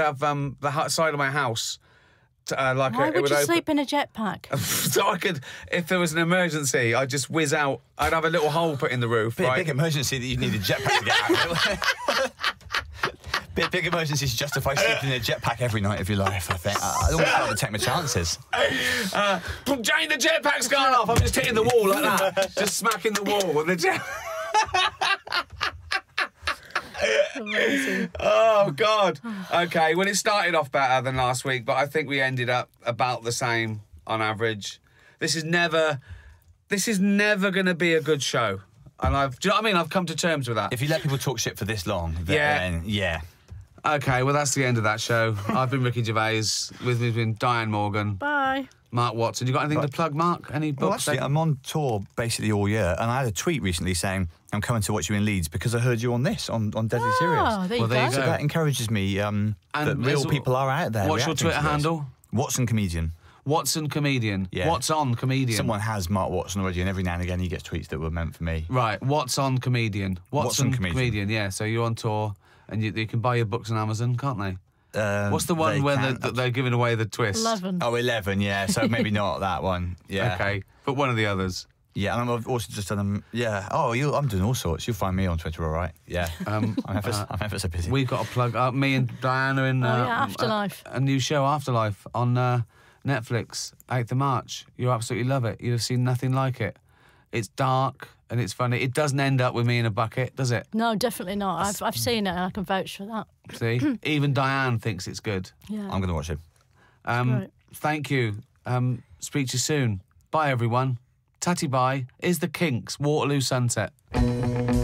[SPEAKER 1] the side of my house.
[SPEAKER 2] Why
[SPEAKER 1] it
[SPEAKER 2] would you
[SPEAKER 1] open.
[SPEAKER 2] sleep in a jetpack?
[SPEAKER 1] So I could, if there was an emergency, I'd just whiz out. I'd have a little hole put in the roof,
[SPEAKER 3] Bit
[SPEAKER 1] right?
[SPEAKER 3] big emergency that you'd need a jetpack to get out of. Big emergency to justify sleeping in a jetpack every night of your life, I think. I don't want to take my chances.
[SPEAKER 1] Jane, the jetpack's gone off. I'm just hitting the wall like that, just smacking the wall with the jet.
[SPEAKER 2] Amazing.
[SPEAKER 1] Oh God. Okay, well it started off better than last week, but I think we ended up about the same on average. This is never going to be a good show. And do you know what I mean? I've come to terms with that.
[SPEAKER 3] If you let people talk shit for this long,
[SPEAKER 1] Yeah.
[SPEAKER 3] then yeah.
[SPEAKER 1] Okay, well, that's the end of that show. I've been Ricky Gervais. With me has been Diane Morgan,
[SPEAKER 2] Bye.
[SPEAKER 1] Mark Watson. You got anything to plug, Mark? Any
[SPEAKER 3] Well,
[SPEAKER 1] books?
[SPEAKER 3] actually, I'm on tour basically all year, and I had a tweet recently saying I'm coming to watch you in Leeds because I heard you on this on Deadly Serious.
[SPEAKER 2] Oh, there you
[SPEAKER 1] there you
[SPEAKER 2] go.
[SPEAKER 3] So
[SPEAKER 1] go.
[SPEAKER 3] that encourages me that real
[SPEAKER 1] there's-
[SPEAKER 3] people are out there.
[SPEAKER 1] What's your
[SPEAKER 3] reacting
[SPEAKER 1] Twitter
[SPEAKER 3] to this.
[SPEAKER 1] handle?
[SPEAKER 3] Watson Comedian.
[SPEAKER 1] Watson Comedian.
[SPEAKER 3] Yeah.
[SPEAKER 1] What's on Comedian?
[SPEAKER 3] Someone has Mark Watson already, and every now and again he gets tweets that were meant for me.
[SPEAKER 1] Right, What's on Comedian?
[SPEAKER 3] Watson Comedian.
[SPEAKER 1] Yeah, so you're on tour and you can buy your books on Amazon, can't they? What's the
[SPEAKER 3] They
[SPEAKER 1] one where
[SPEAKER 3] can't.
[SPEAKER 1] they're giving away the twist?
[SPEAKER 2] 11.
[SPEAKER 3] Oh, 11, yeah. So maybe not that one. Yeah.
[SPEAKER 1] Okay, but one of the others.
[SPEAKER 3] Yeah, and I've also just done them. Yeah. Oh, I'm doing all sorts. You'll find me on Twitter, all right? Yeah. I'm ever so busy.
[SPEAKER 1] We've got to plug. Me and Diana in
[SPEAKER 2] Afterlife.
[SPEAKER 1] a new show, Afterlife, on Netflix, 8th of March. You'll absolutely love it. You'll have seen nothing like it. It's dark and it's funny. It doesn't end up with me in a bucket, does it?
[SPEAKER 2] No, definitely not. I've seen it and I can vouch for that.
[SPEAKER 1] See, even Diane thinks it's good.
[SPEAKER 2] Yeah.
[SPEAKER 3] I'm going to watch it.
[SPEAKER 2] Great.
[SPEAKER 1] Thank you. Speak to you soon. Bye, everyone. Tatty bye. Is the Kinks, Waterloo Sunset.